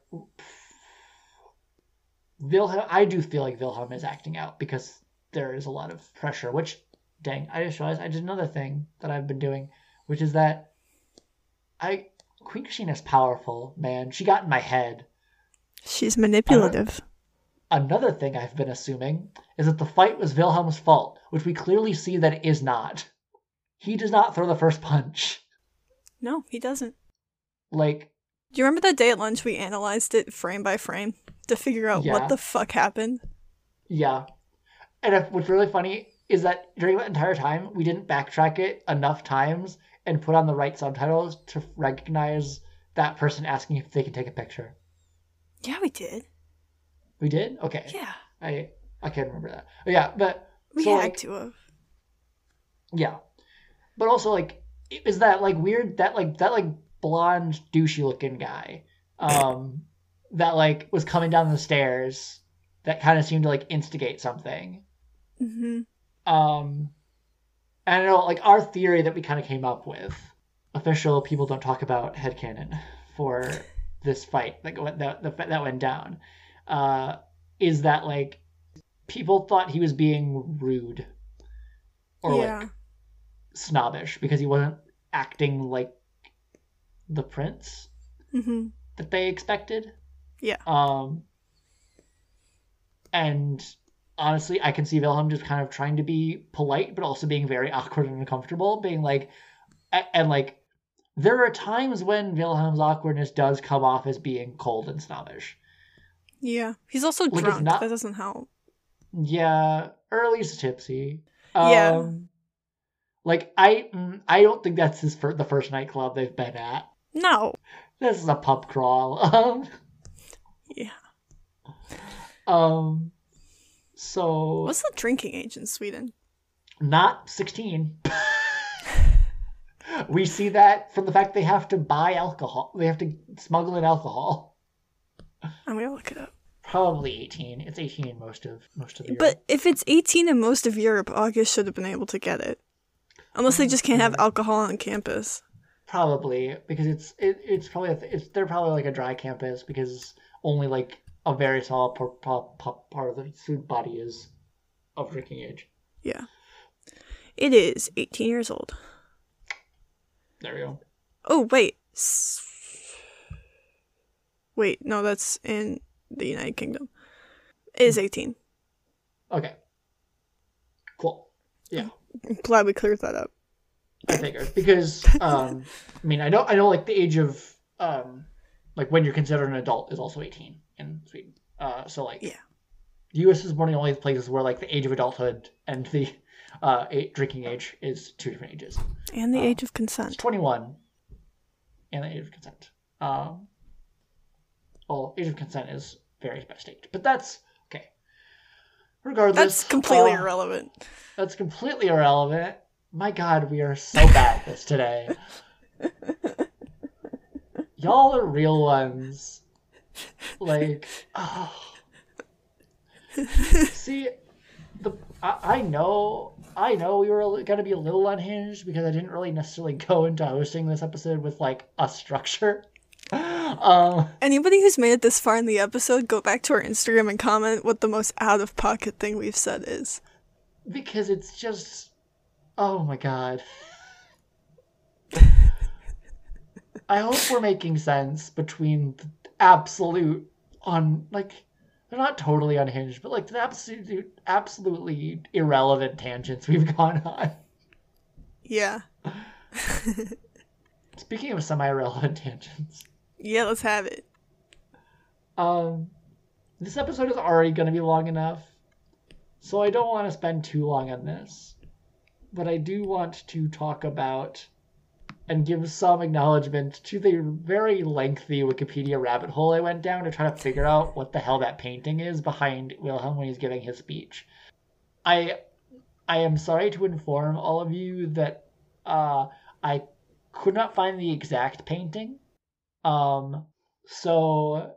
Wilhelm, I do feel like Wilhelm is acting out because there is a lot of pressure. Which, dang, I just realized I did another thing that I've been doing, which is that I. Queen Christina's powerful, man. She got in my head. She's manipulative. Another, another thing I've been assuming is that the fight was Wilhelm's fault, which we clearly see that it is not. He does not throw the first punch. No, he doesn't. Like... Do you remember that day at lunch we analyzed it frame by frame to figure out yeah. what the fuck happened? Yeah. And if, what's really funny is that during that entire time, we didn't backtrack it enough times and put on the right subtitles to recognize that person asking if they can take a picture. Yeah, we did. We did? Okay. Yeah. I I can't remember that. Yeah, but... We so, had like, to have. Yeah. But also, like, is that, like, weird, that, like, that, like, blonde, douchey-looking guy um, that, like, was coming down the stairs that kind of seemed to, like, instigate something. Mm-hmm. Um... I don't know, like, our theory that we kind of came up with, official people don't talk about headcanon for this fight that went, that, that went down, uh, is that, like, people thought he was being rude or, yeah. like, snobbish because he wasn't acting like the prince mm-hmm. that they expected. Yeah. Um, and... Honestly, I can see Wilhelm just kind of trying to be polite, but also being very awkward and uncomfortable, being like, and like, there are times when Wilhelm's awkwardness does come off as being cold and snobbish. Yeah. He's also like drunk. Not, that doesn't help. Yeah. Early's tipsy. Um, yeah. Like, I I don't think that's his fir- the first nightclub they've been at. No. This is a pub crawl. Um, yeah. Um... So... What's the drinking age in Sweden? Not sixteen. We see that from the fact they have to buy alcohol. They have to smuggle in alcohol. I'm gonna look it up. Probably eighteen. It's eighteen in most of most of Europe. But if it's eighteen in most of Europe, August should have been able to get it. Unless they just can't have alcohol on campus. Probably, because it's it, it's probably a th- it's they're probably like a dry campus because only like a very small por- por- por- part of the student body is of drinking age. Yeah. It is eighteen years old. There we go. Oh, wait. S- wait, no, that's in the United Kingdom. It is eighteen. Okay. Cool. Yeah. I'm glad we cleared that up. I figured. Because, um, I mean, I know, I know, like, the age of, um, like, when you're considered an adult is also eighteen in Sweden. Uh, so, like, yeah. the U S is one of the only places where, like, the age of adulthood and the uh, drinking age is two different ages. And the um, age of consent. It's twenty-one. And the age of consent. Um, well, age of consent is varies by state. But that's, okay. Regardless. That's completely uh, irrelevant. That's completely irrelevant. My God, we are so bad at this today. Y'all are real ones. Like, oh. See, the I, I know, I know we were gonna be a little unhinged because I didn't really necessarily go into hosting this episode with like a structure. Um, Anybody who's made it this far in the episode, go back to our Instagram and comment what the most out of pocket thing we've said is. Because it's just, oh my God. I hope we're making sense between the absolute on like they're not totally unhinged, but like the absolute absolutely irrelevant tangents we've gone on. Yeah. Speaking of semi-irrelevant tangents. Yeah, let's have it. Um this episode is already gonna be long enough, so I don't want to spend too long on this. But I do want to talk about and give some acknowledgement to the very lengthy Wikipedia rabbit hole I went down to try to figure out what the hell that painting is behind Wilhelm when he's giving his speech. I I am sorry to inform all of you that uh, I could not find the exact painting. Um, so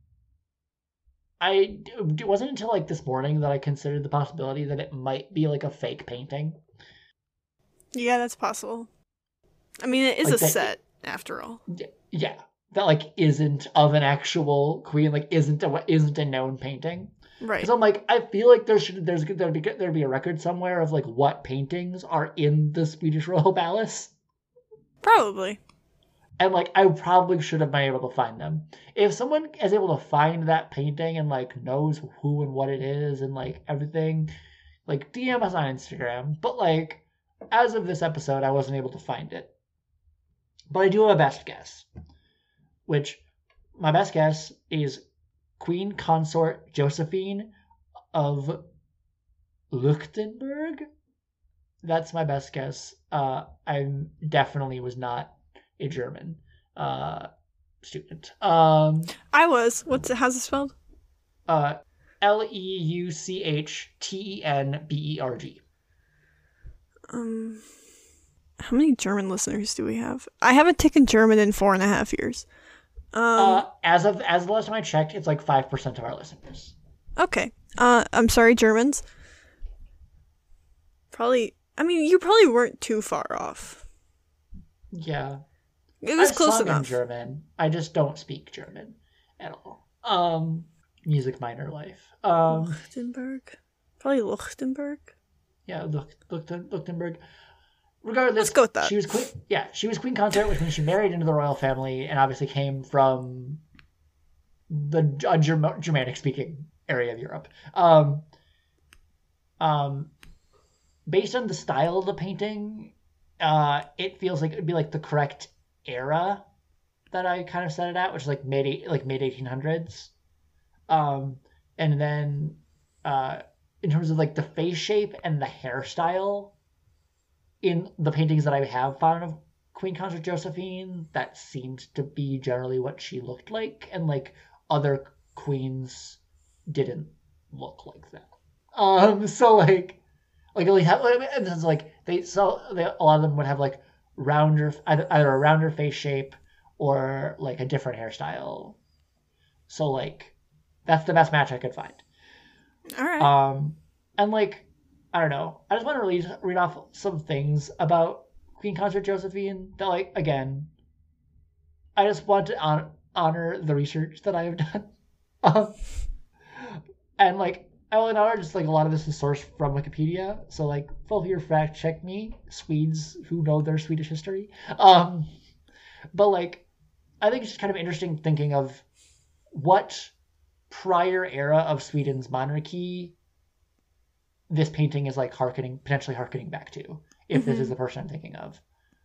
I it wasn't until like this morning that I considered the possibility that it might be like a fake painting. Yeah, that's possible. I mean, it is Like a that- set, after all. Yeah, that like isn't of an actual queen, like isn't a isn't a known painting. Right. Because I'm like, I feel like there should there's there'd be there'd be a record somewhere of like what paintings are in the Swedish royal palace, Probably. and like I probably should have been able to find them. If someone is able to find that painting and like knows who and what it is and like everything, like D M us on Instagram. But like as of this episode, I wasn't able to find it. But I do have a best guess, which my best guess is Queen Consort Josephine of Leuchtenberg. That's my best guess. Uh, I definitely was not a German uh, student. Um, I was. What's it? How's it spelled? uh, L E U C H T E N B E R G. Um, how many German listeners do we have? I haven't taken German in four and a half years. Um, Uh, as of as the last time I checked, it's like five percent of our listeners. okay. Uh, I'm sorry, Germans. Probably. I mean, you probably weren't too far off. Yeah. It was I've close sung in enough. German. I just don't speak German at all. Um, music minor life. Um, Lichtenberg. Probably Lichtenberg. yeah, Lucht, Luchten, Luchtenberg. Regardless, Let's go with that. She was queen. Yeah, she was queen consort, which means she married into the royal family and obviously came from the a Germ- Germanic-speaking area of Europe. Um, um, based on the style of the painting, uh, it feels like it would be like the correct era that I kind of set it at, which is like mid like mid eighteen hundreds. Um, and then uh, in terms of like the face shape and the hairstyle in the paintings that I have found of Queen Consort Josephine, that seemed to be generally what she looked like, and like other queens didn't look like that. Um, so like, like at least have, and it's like they so they, a lot of them would have like rounder either, either a rounder face shape or like a different hairstyle. So like, that's the best match I could find. All right. Um, and like, I don't know. I just want to read read off some things about Queen Consort Josephine that, like, again, I just want to honor, honor the research that I have done. Um, and like, I will honor just like a lot of this is sourced from Wikipedia. So like, feel free to fact check me, Swedes who know their Swedish history. Um, but like, I think it's just kind of interesting thinking of what prior era of Sweden's monarchy this painting is like harkening, potentially harkening back to, if mm-hmm. this is the person I'm thinking of.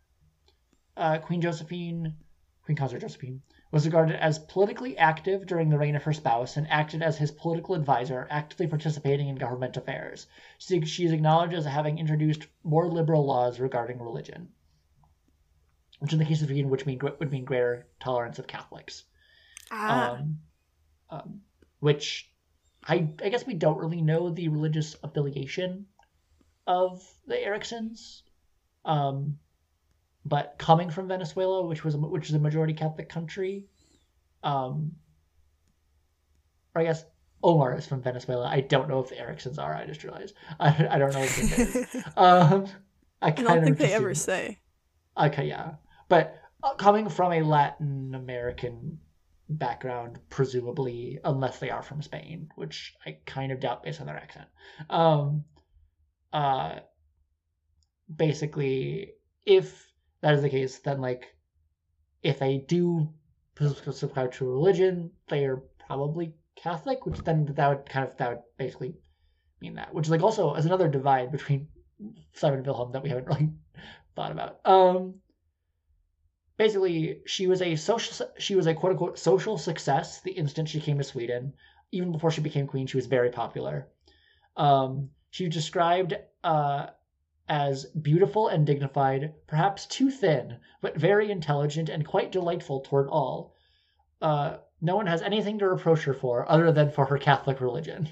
Uh, Queen Josephine, Queen Consort Josephine, was regarded as politically active during the reign of her spouse and acted as his political advisor, actively participating in government affairs. She, she is acknowledged as having introduced more liberal laws regarding religion, which in the case of Sweden, which mean, would mean greater tolerance of Catholics. Ah. Um, um, which... I, I guess we don't really know the religious affiliation of the Eriksons. Um, but coming from Venezuela, which was which is a majority Catholic country, um, or I guess Omar is from Venezuela. I don't know if the Ericksons are. I just realized. I, I don't know if it is. um, I, I kind don't of think they ever assumed- say. Okay, yeah, but uh, coming from a Latin American background, presumably, unless they are from Spain, which I kind of doubt based on their accent. Um, uh, basically, if that is the case, then like, if they do subscribe to a religion, they are probably Catholic, which then that would kind of that would basically mean that, which is like also as another divide between Simon and Wilhelm that we haven't really thought about. Um, basically, she was a social she was a quote unquote social success the instant she came to Sweden. Even before she became queen, she was very popular. Um, she was described uh, as beautiful and dignified, perhaps too thin, but very intelligent and quite delightful toward all. Uh, no one has anything to reproach her for other than for her Catholic religion.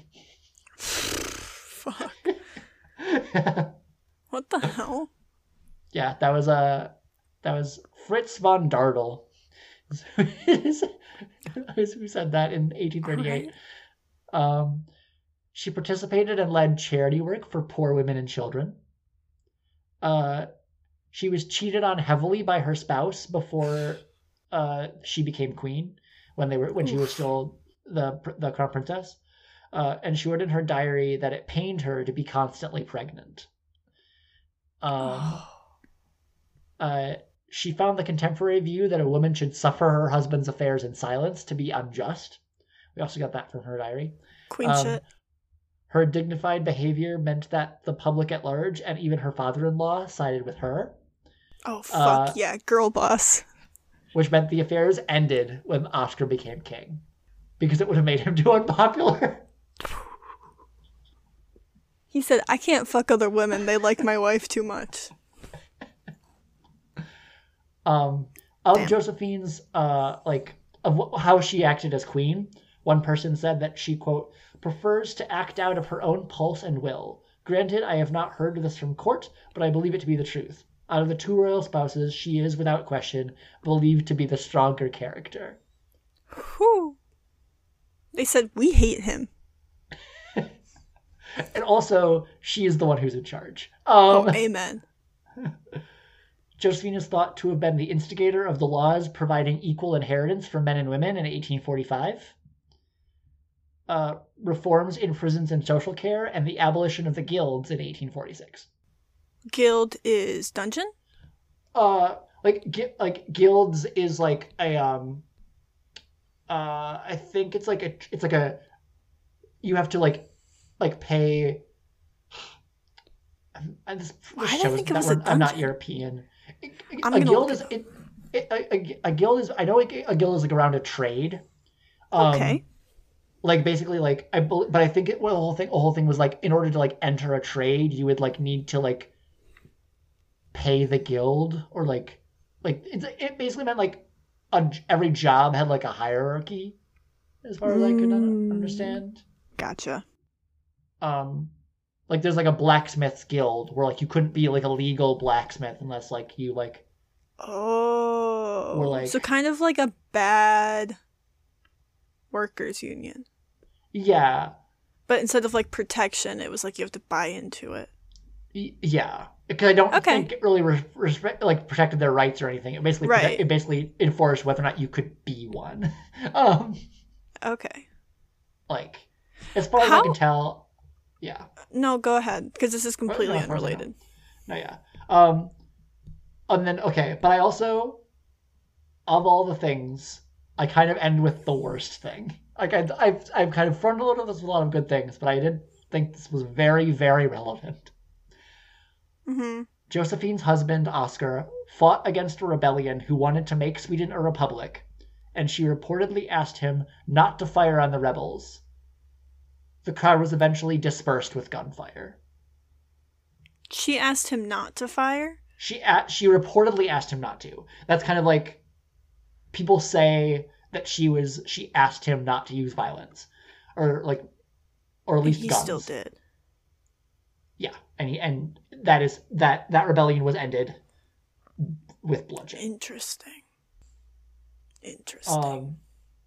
Fuck. What the hell? Yeah, that was a uh, that was Fritz von Dardel, who said that in eighteen thirty-eight. Right. Um, she participated and led charity work for poor women and children. Uh, she was cheated on heavily by her spouse before uh, she became queen, when they were when Oof. she was still the the crown princess. Uh, and she wrote in her diary that it pained her to be constantly pregnant. Um, uh, she found the contemporary view that a woman should suffer her husband's affairs in silence to be unjust. We also got that from her diary. Queen um, shit. Her dignified behavior meant that the public at large and even her father-in-law sided with her. Oh, fuck uh, yeah, girl boss. Which meant the affairs ended when Oscar became king, because it would have made him too unpopular. He said, I can't fuck other women. They like my wife too much. Um, of Damn. Josephine's, uh, like, of wh- how she acted as queen, one person said that she, quote, prefers to act out of her own pulse and will. Granted, I have not heard this from court, but I believe it to be the truth. Out of the two royal spouses, she is, without question, believed to be the stronger character. Whew. They said, we hate him. And also, she is the one who's in charge. Um, oh, amen. Josephine is thought to have been the instigator of the laws providing equal inheritance for men and women in eighteen forty-five. Uh, reforms in prisons and social care, and the abolition of the guilds in eighteen forty-six. Guild is dungeon? Uh, like, gu- like guilds is like a, um, uh, I think it's like a, it's like a, you have to like, like pay, and this, Why this did I shows think it that was we're- a I'm not dungeon? European. I'm a gonna guild look is, it up. it, it, a, a, a guild is, I know a, a guild is like around a trade. Um, Okay. Like basically like I bel- but I think it well the whole thing the whole thing was like in order to like enter a trade you would like need to like pay the guild or like like it's, it basically meant like a, every job had like a hierarchy as far as I could un- Mm. understand. Gotcha. Um like there's like a blacksmith's guild where like you couldn't be like a legal blacksmith unless like you like Oh. Or like- so kind of like a bad workers union. yeah But instead of like protection, it was like you have to buy into it. y- yeah because I don't Okay. think it really re- respect like protected their rights or anything. It basically prote- Right. it basically enforced whether or not you could be one. um Okay. like as far as I How- can tell, yeah. No, go ahead, because this is completely no, of course I unrelated. No, yeah. Um, and then okay, but I also, of all the things, I kind of end with the worst thing. Like I, I've, I've kind of front loaded this with a lot of good things, but I did think this was very, very relevant. Mm-hmm. Josephine's husband, Oscar, fought against a rebellion who wanted to make Sweden a republic, and she reportedly asked him not to fire on the rebels. The crowd was eventually dispersed with gunfire. She asked him not to fire? She a- she reportedly asked him not to. That's kind of like people say that she was she asked him not to use violence, or like, or at And least he guns. still did. Yeah, and he, and that is that that rebellion was ended with bloodshed. Interesting. Interesting. Um,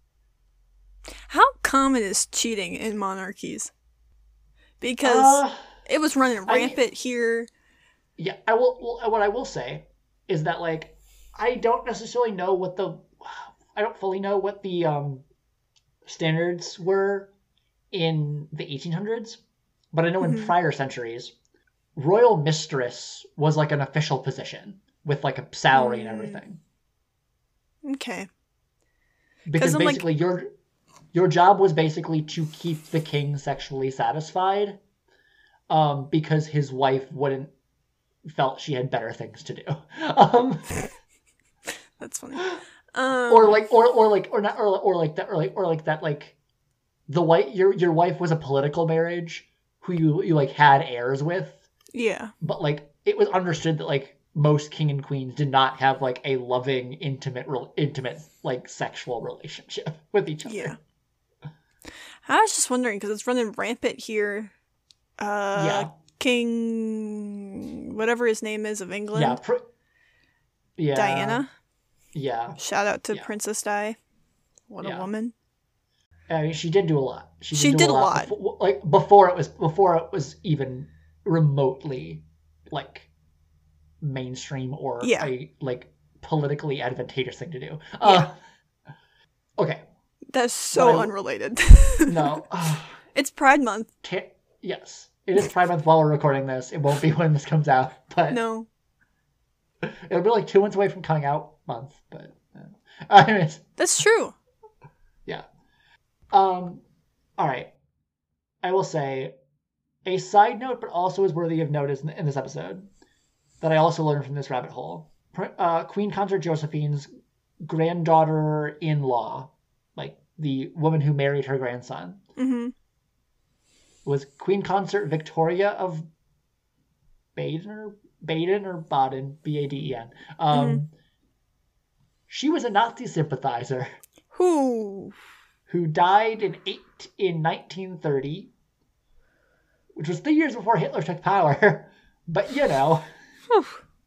How common is cheating in monarchies? Because uh, it was running I- rampant here. yeah, I will. Well, what I will say is that like I don't necessarily know what the I don't fully know what the um standards were in the eighteen hundreds, but I know in Mhm. prior centuries, royal mistress was like an official position with like a salary and Mm. everything. Okay. Because I'm like- basically your your job was basically to keep the king sexually satisfied, um, because his wife wouldn't felt she had better things to do, um, That's funny. Um, or like or or like or not or, or like that or like or like that like the white your your wife was a political marriage who you you like had heirs with, yeah. but like it was understood that like most king and queens did not have like a loving intimate real intimate like sexual relationship with each other. Yeah. I was just wondering because it's running rampant here. Uh, Yeah. King, whatever his name is of England, Yeah. Pr- yeah. Diana. Yeah. Shout out to Yeah. Princess Di. What Yeah. a woman. I mean, she did do a lot. She did, She do did a a lot, lot. Before, like before it was before it was even remotely like mainstream or Yeah. a like politically advantageous thing to do. Uh, okay. That's so What I- unrelated. No. It's Pride Month. Ta- yes. It is Pride Month while we're recording this. It won't be when this comes out, but No. it'll be like two months away from coming out month. But uh, anyways, That's true. yeah. Um. All right. I will say a side note, but also is worthy of notice in, in this episode that I also learned from this rabbit hole. Pr- Uh, Queen Consort Josephine's granddaughter-in-law, like the woman who married her grandson, Mm-hmm. was Queen Consort Victoria of Baden or Baden or Baden, B A D E N. Um, Mhm. She was a Nazi sympathizer Who? who died in eight in nineteen thirty, which was three years before Hitler took power. But you know, Whew.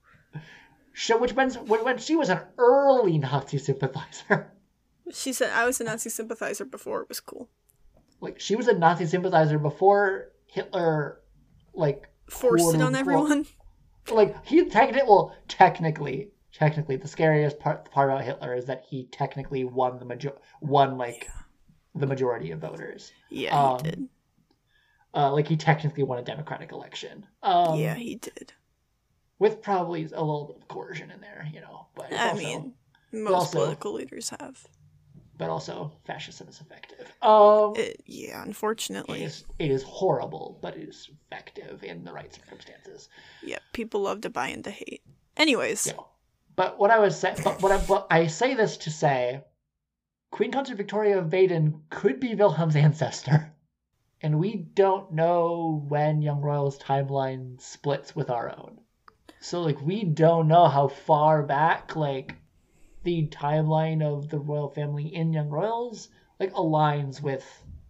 so which means when she was an early Nazi sympathizer. She said I was a Nazi sympathizer before it was cool. Like she was a Nazi sympathizer before Hitler, like Forced it on quote-unquote- everyone. Like he technically, well, technically, technically, the scariest part part about Hitler is that he technically won the major won like the majority of voters. Yeah, Um, he did. Uh, like he technically won a democratic election. Um, Yeah, he did. with probably a little bit of coercion in there, you know. But it's I also, mean, most also- political leaders have. but also fascism is effective. Um, It, yeah, it unfortunately. is it is horrible, but it is effective in the right circumstances. Yeah, people love to buy into hate. Anyways, Yeah. But what I was saying, but what I, but I say this to say, Queen Consort Victoria of Baden could be Wilhelm's ancestor, and we don't know when Young Royal's timeline splits with our own. So like we don't know how far back like the timeline of the royal family in Young Royals like aligns with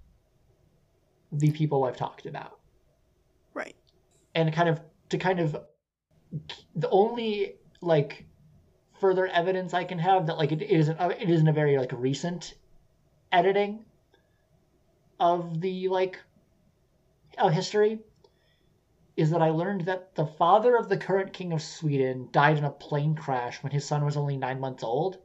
the people I've talked about. right. And kind of to kind of the only like further evidence I can have that like it, it isn't it isn't a very like recent editing of the like of history is that I learned that the father of the current king of Sweden died in a plane crash when his son was only nine months old.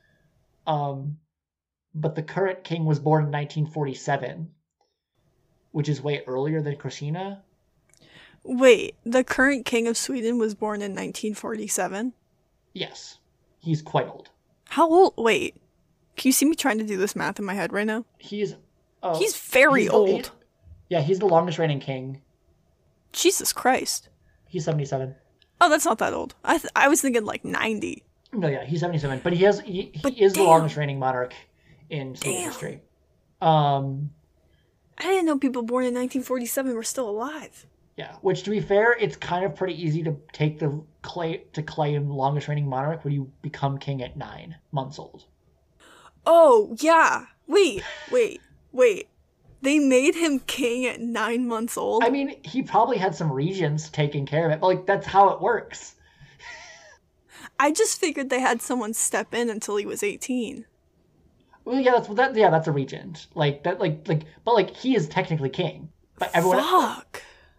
Um, but the current king was born in nineteen forty-seven, which is way earlier than Christina. Wait, the current king of Sweden was born in nineteen forty-seven? Yes, he's quite old. How old? Wait. Can you see me trying to do this math in my head right now? He's oh, He's very he's the- old. he- yeah, he's the longest reigning king. Jesus Christ. He's seventy-seven. Oh, that's not that old. I th- I was thinking like ninety. No, yeah, he's seventy-seven, but he has he, he But is the damn. longest reigning monarch in Swedish Damn. history. Um, I didn't know people born in nineteen forty-seven were still alive. yeah, which to be fair, it's kind of pretty easy to take the clay to claim longest reigning monarch when you become king at nine months old. Oh, yeah. Wait, wait, wait. They made him king at nine months old. I mean, he probably had some regents taking care of it, but like that's how it works. I just figured they had someone step in until he was eighteen. Well, yeah, that's that. Yeah, that's a regent. Like that. Like like, but like he is technically king. But everyone. Fuck.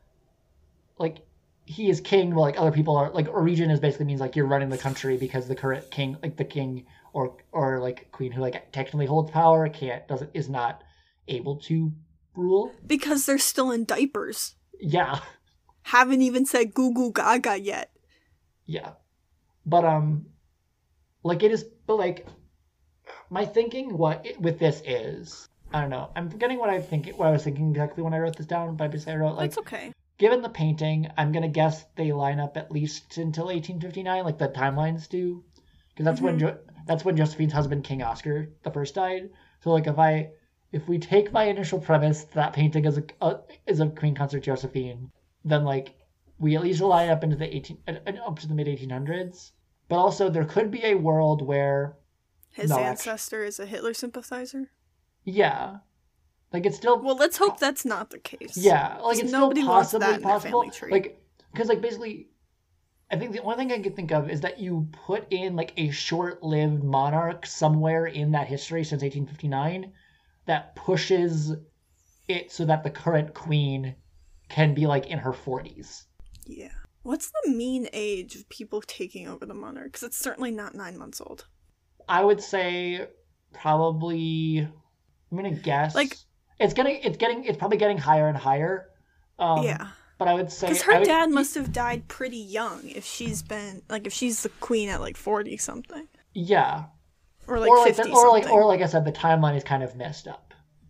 Like he is king. Well, like other people are. Like a regent is basically means like you're running the country because the current king, like the king or or like queen who like technically holds power can't doesn't is not able to rule because they're still in diapers. Yeah. Haven't even said goo goo gaga yet. Yeah. But um like it is but like my thinking what it, with this is I don't know. I'm forgetting what I think what I was thinking exactly when I wrote this down, but basically I wrote like That's okay. Given the painting, I'm gonna guess they line up at least until eighteen fifty-nine, like the timelines do, because that's mm-hmm. when jo- that's when Josephine's husband King Oscar the First died. So like if I If we take my initial premise that painting is a uh, is of Queen Consort Josephine, then like we at least line up into the eighteen uh, up to the mid eighteen hundreds. But also there could be a world where his no, ancestor actually, is a Hitler sympathizer. Yeah, like it's still. Well, let's hope that's not the case. Yeah, like it's nobody still possibly wants that possible. In their family tree. Like because like basically, I think the only thing I can think of is that you put in like a short-lived monarch somewhere in that history since eighteen fifty-nine. That pushes it so that the current queen can be like in her forties. Yeah. What's the mean age of people taking over the monarch? Because it's certainly not nine months old. I would say probably. I'm gonna guess like it's getting it's getting it's probably getting higher and higher. Um, yeah. But I would say because her would, dad must have died pretty young if she's been like if she's the queen at like forty something. Yeah. Or like or fifty like the, or something. like or like I said, the timeline is kind of messed up.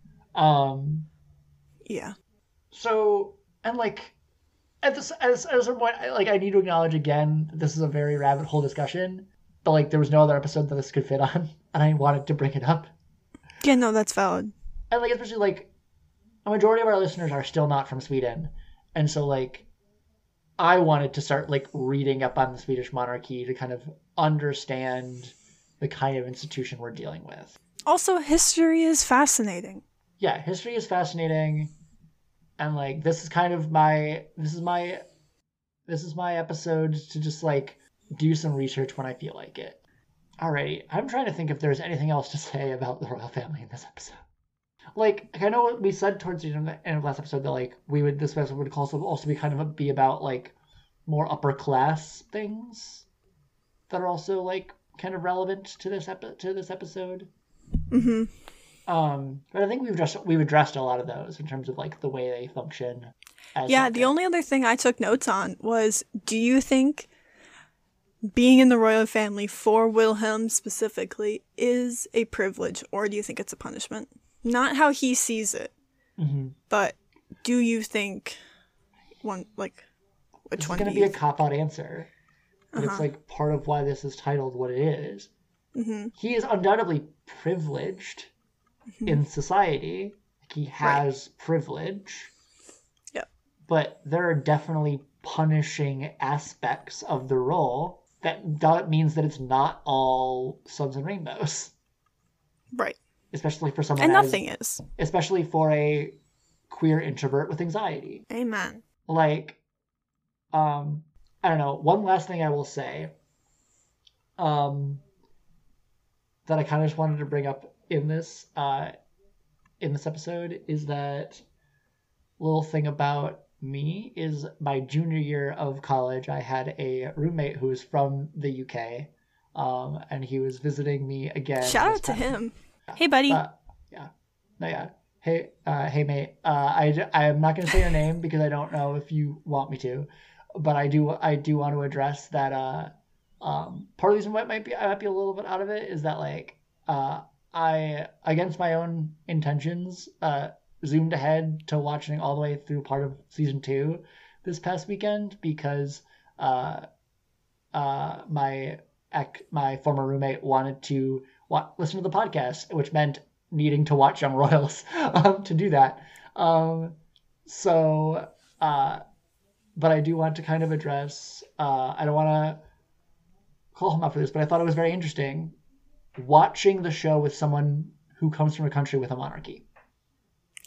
Um, yeah. So and like at this at, at a certain point, I, like I need to acknowledge again that this is a very rabbit hole discussion, but like there was no other episode that this could fit on, and I wanted to bring it up. Yeah, no, that's valid. And like especially like a majority of our listeners are still not from Sweden, and so like I wanted to start like reading up on the Swedish monarchy to kind of understand the kind of institution we're dealing with. Also, history is fascinating. Yeah, history is fascinating, and like this is kind of my this is my this is my episode to just like do some research when I feel like it. Alrighty, I'm trying to think if there's anything else to say about the royal family in this episode. Like I know we said towards the end of last episode that like we would this episode would also also be kind of a, be about like more upper class things that are also like kind of relevant to this epi- to this episode. Mm-hmm. Um, but I think we've just we've addressed a lot of those in terms of like the way they function. As yeah, like the a, only other thing I took notes on was: do you think being in the royal family for Wilhelm specifically is a privilege, or do you think it's a punishment? Not how he sees it, mm-hmm. but do you think one like which this one? It's going to be a cop out answer, but uh-huh. It's like part of why this is titled what it is. Mm-hmm. He is undoubtedly privileged mm-hmm. in society. He has right. privilege. Yep. But there are definitely punishing aspects of the role that that means that it's not all suns and rainbows. Right. Especially for someone and nothing as, is. Especially for a queer introvert with anxiety. Amen. Like, um, I don't know. One last thing I will say, um, that I kind of just wanted to bring up in this, uh, in this episode is that little thing about me is my junior year of college, I had a roommate who was from the U K, um, and he was visiting me again. Shout out to time. him. Yeah. Hey, buddy. Uh, yeah. No, yeah. Hey, uh, hey, mate. Uh, I, I am not going to say your name because I don't know if you want me to, but I do I do want to address that. Uh, um, part of the reason why it might be I might be a little bit out of it is that like uh, I against my own intentions uh, zoomed ahead to watching all the way through part of season two this past weekend because uh, uh, my my former roommate wanted to wa- listen to the podcast, which meant needing to watch Young Royals um, to do that. Um, so, uh, but I do want to kind of address, uh, I don't want to call him out for this, but I thought it was very interesting watching the show with someone who comes from a country with a monarchy.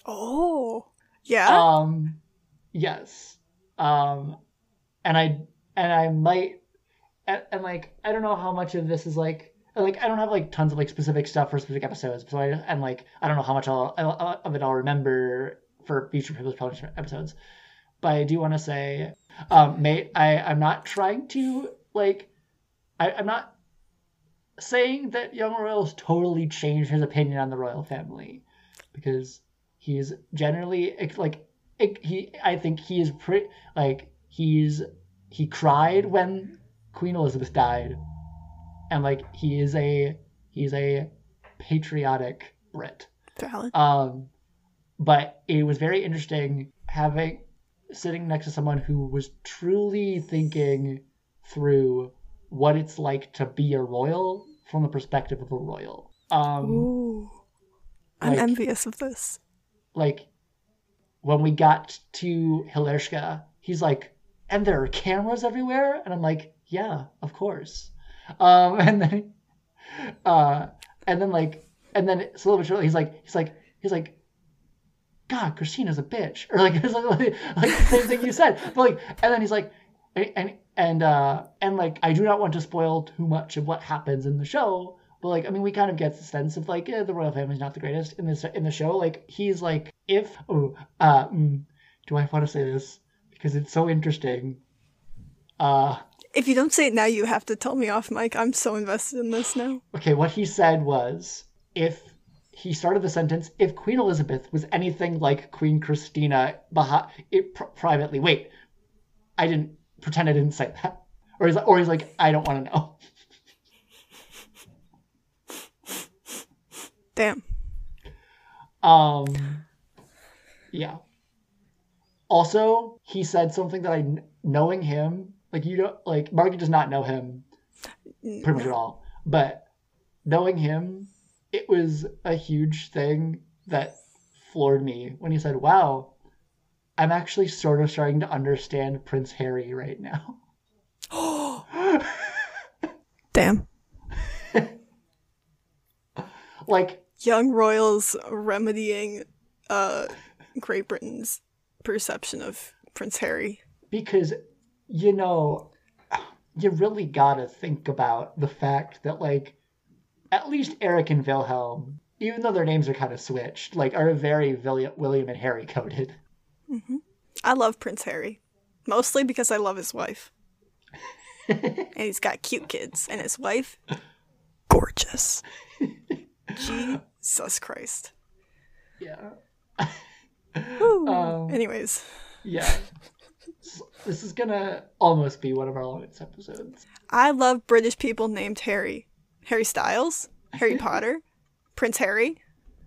Oh, yeah. Um, yes. Um, and I and I might and, and like I don't know how much of this is like like I don't have like tons of like specific stuff for specific episodes, so I and like I don't know how much I'll, I'll, of it I'll remember for future published episodes. But I do want to say, um, mate, I I'm not trying to like I I'm not saying that Young Royal's totally changed his opinion on the royal family, because he's generally like he I think he is pretty like he's he cried when Queen Elizabeth died, and like he is a he's a patriotic Brit. Valid. Um, but it was very interesting having sitting next to someone who was truly thinking through what it's like to be a royal from the perspective of a royal. Um, Ooh, I'm like, envious of this. Like, when we got to Hilershka, he's like, and there are cameras everywhere? And I'm like, yeah, of course. Um, and then, uh, and then like, and then it's a little bit shortly, he's like, he's like, he's like, God, Christina's a bitch. Or like, it's like, like, like the same thing you said. But like, and then he's like, and, and, and, uh, and like, I do not want to spoil too much of what happens in the show, but like, I mean, we kind of get the sense of like, yeah, the royal family's not the greatest in this, in the show. Like, he's like, if, oh, uh, mm, do I want to say this? Because it's so interesting. Uh, If you don't say it now, you have to tell me off, Mike. I'm so invested in this now. Okay, what he said was, if he started the sentence, if Queen Elizabeth was anything like Queen Christina behi- it, pr- privately, wait, I didn't, pretend I didn't say that. Or he's like, or he's like, I don't want to know. Damn. Um, yeah. Also, he said something that I, knowing him, like you don't, like Margie does not know him pretty much at all, but knowing him, it was a huge thing that floored me when he said, wow, I'm actually sort of starting to understand Prince Harry right now. Damn. Like, Young royals remedying uh, Great Britain's perception of Prince Harry. because, you know, you really gotta think about the fact that, like, at least Eric and Wilhelm, even though their names are kind of switched, like, are very William, William and Harry coded. Mm-hmm. I love Prince Harry. Mostly because I love his wife. And he's got cute kids. And his wife, gorgeous. Jesus Christ. Yeah. Woo. Um, Anyways. Yeah. This is gonna almost be one of our longest episodes. I love British people named Harry. Harry Styles, Harry Potter, Prince Harry.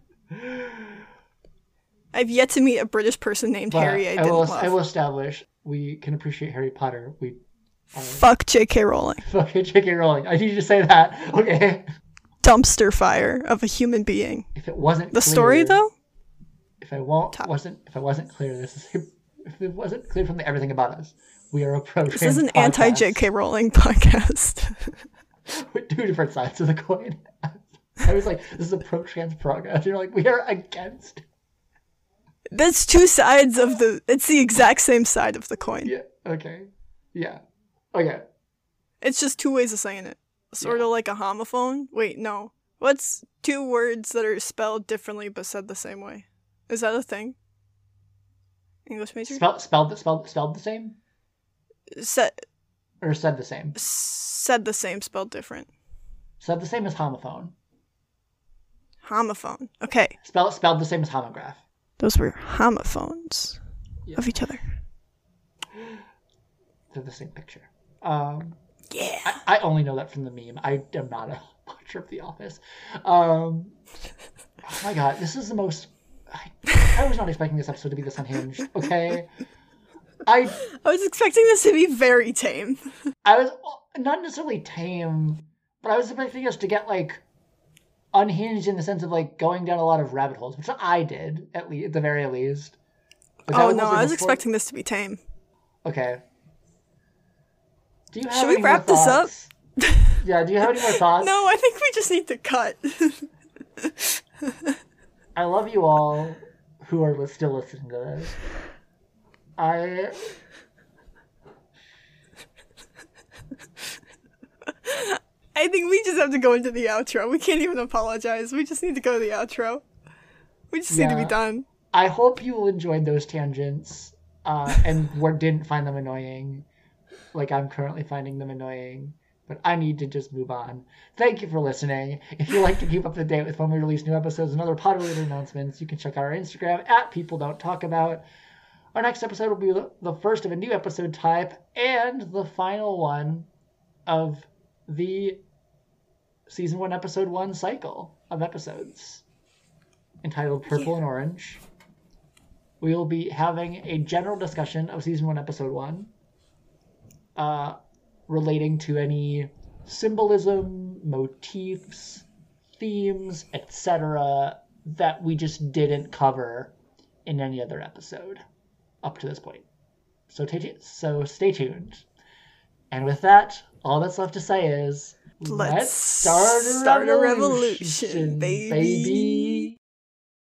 I've yet to meet a British person named But Harry I I didn't will, love. I will establish we can appreciate Harry Potter. We are... Fuck J K Rowling. Fuck J K Rowling. I need you to say that. Okay. Dumpster fire of a human being. If it wasn't The clear, story, though? If I won't Top. wasn't if I wasn't clear, this is if it wasn't clear from the everything about us, we are a pro. This is an anti-J K Rowling podcast. With two different sides of the coin. I was like, this is a pro-trans podcast. You're like, we are against. That's two sides of the... It's the exact same side of the coin. Yeah, okay. Yeah. Okay. It's just two ways of saying it. Sort Yeah. of like a homophone. Wait, no. What's two words that are spelled differently but said the same way? Is that a thing? English major? Spelled, spelled, spelled, spelled the same? Said, Or said the same? said the same, spelled different. Said the same as homophone. Homophone. Okay. Spell, spelled the same as homograph. Those were homophones Yeah. of each other. They're the same picture. Um, Yeah. I, I only know that from the meme. I am not a watcher of The Office. Um, oh my god, this is the most... I, I was not expecting this episode to be this unhinged, okay? I I was expecting this to be very tame. I was not necessarily tame, but I was expecting us to get, like, unhinged in the sense of, like, going down a lot of rabbit holes, which I did, at, le- at the very least. Was that Oh what no, mostly I was before- expecting this to be tame. Okay. Do you have Should we any more wrap this up? thoughts? Yeah, do you have any more thoughts? No, I think we just need to cut. I love you all who are still listening to this. I... I think we just have to go into the outro. We can't even apologize. We just need to go to the outro. We just yeah. need to be done. I hope you enjoyed those tangents uh, and didn't find them annoying, like I'm currently finding them annoying. But I need to just move on. Thank you for listening. If you'd like to keep up to date with when we release new episodes and other pod-related announcements, you can check out our Instagram at People Don't Talk About. Our next episode will be the first of a new episode type and the final one of the season one, episode one cycle of episodes entitled Purple yeah. and Orange. We will be having a general discussion of season one, episode one. Uh... relating to any symbolism, motifs, themes, et cetera that we just didn't cover in any other episode up to this point. So, t- so stay tuned. And with that, all that's left to say is, let's, let's start, a, start revolution, a revolution, baby. baby.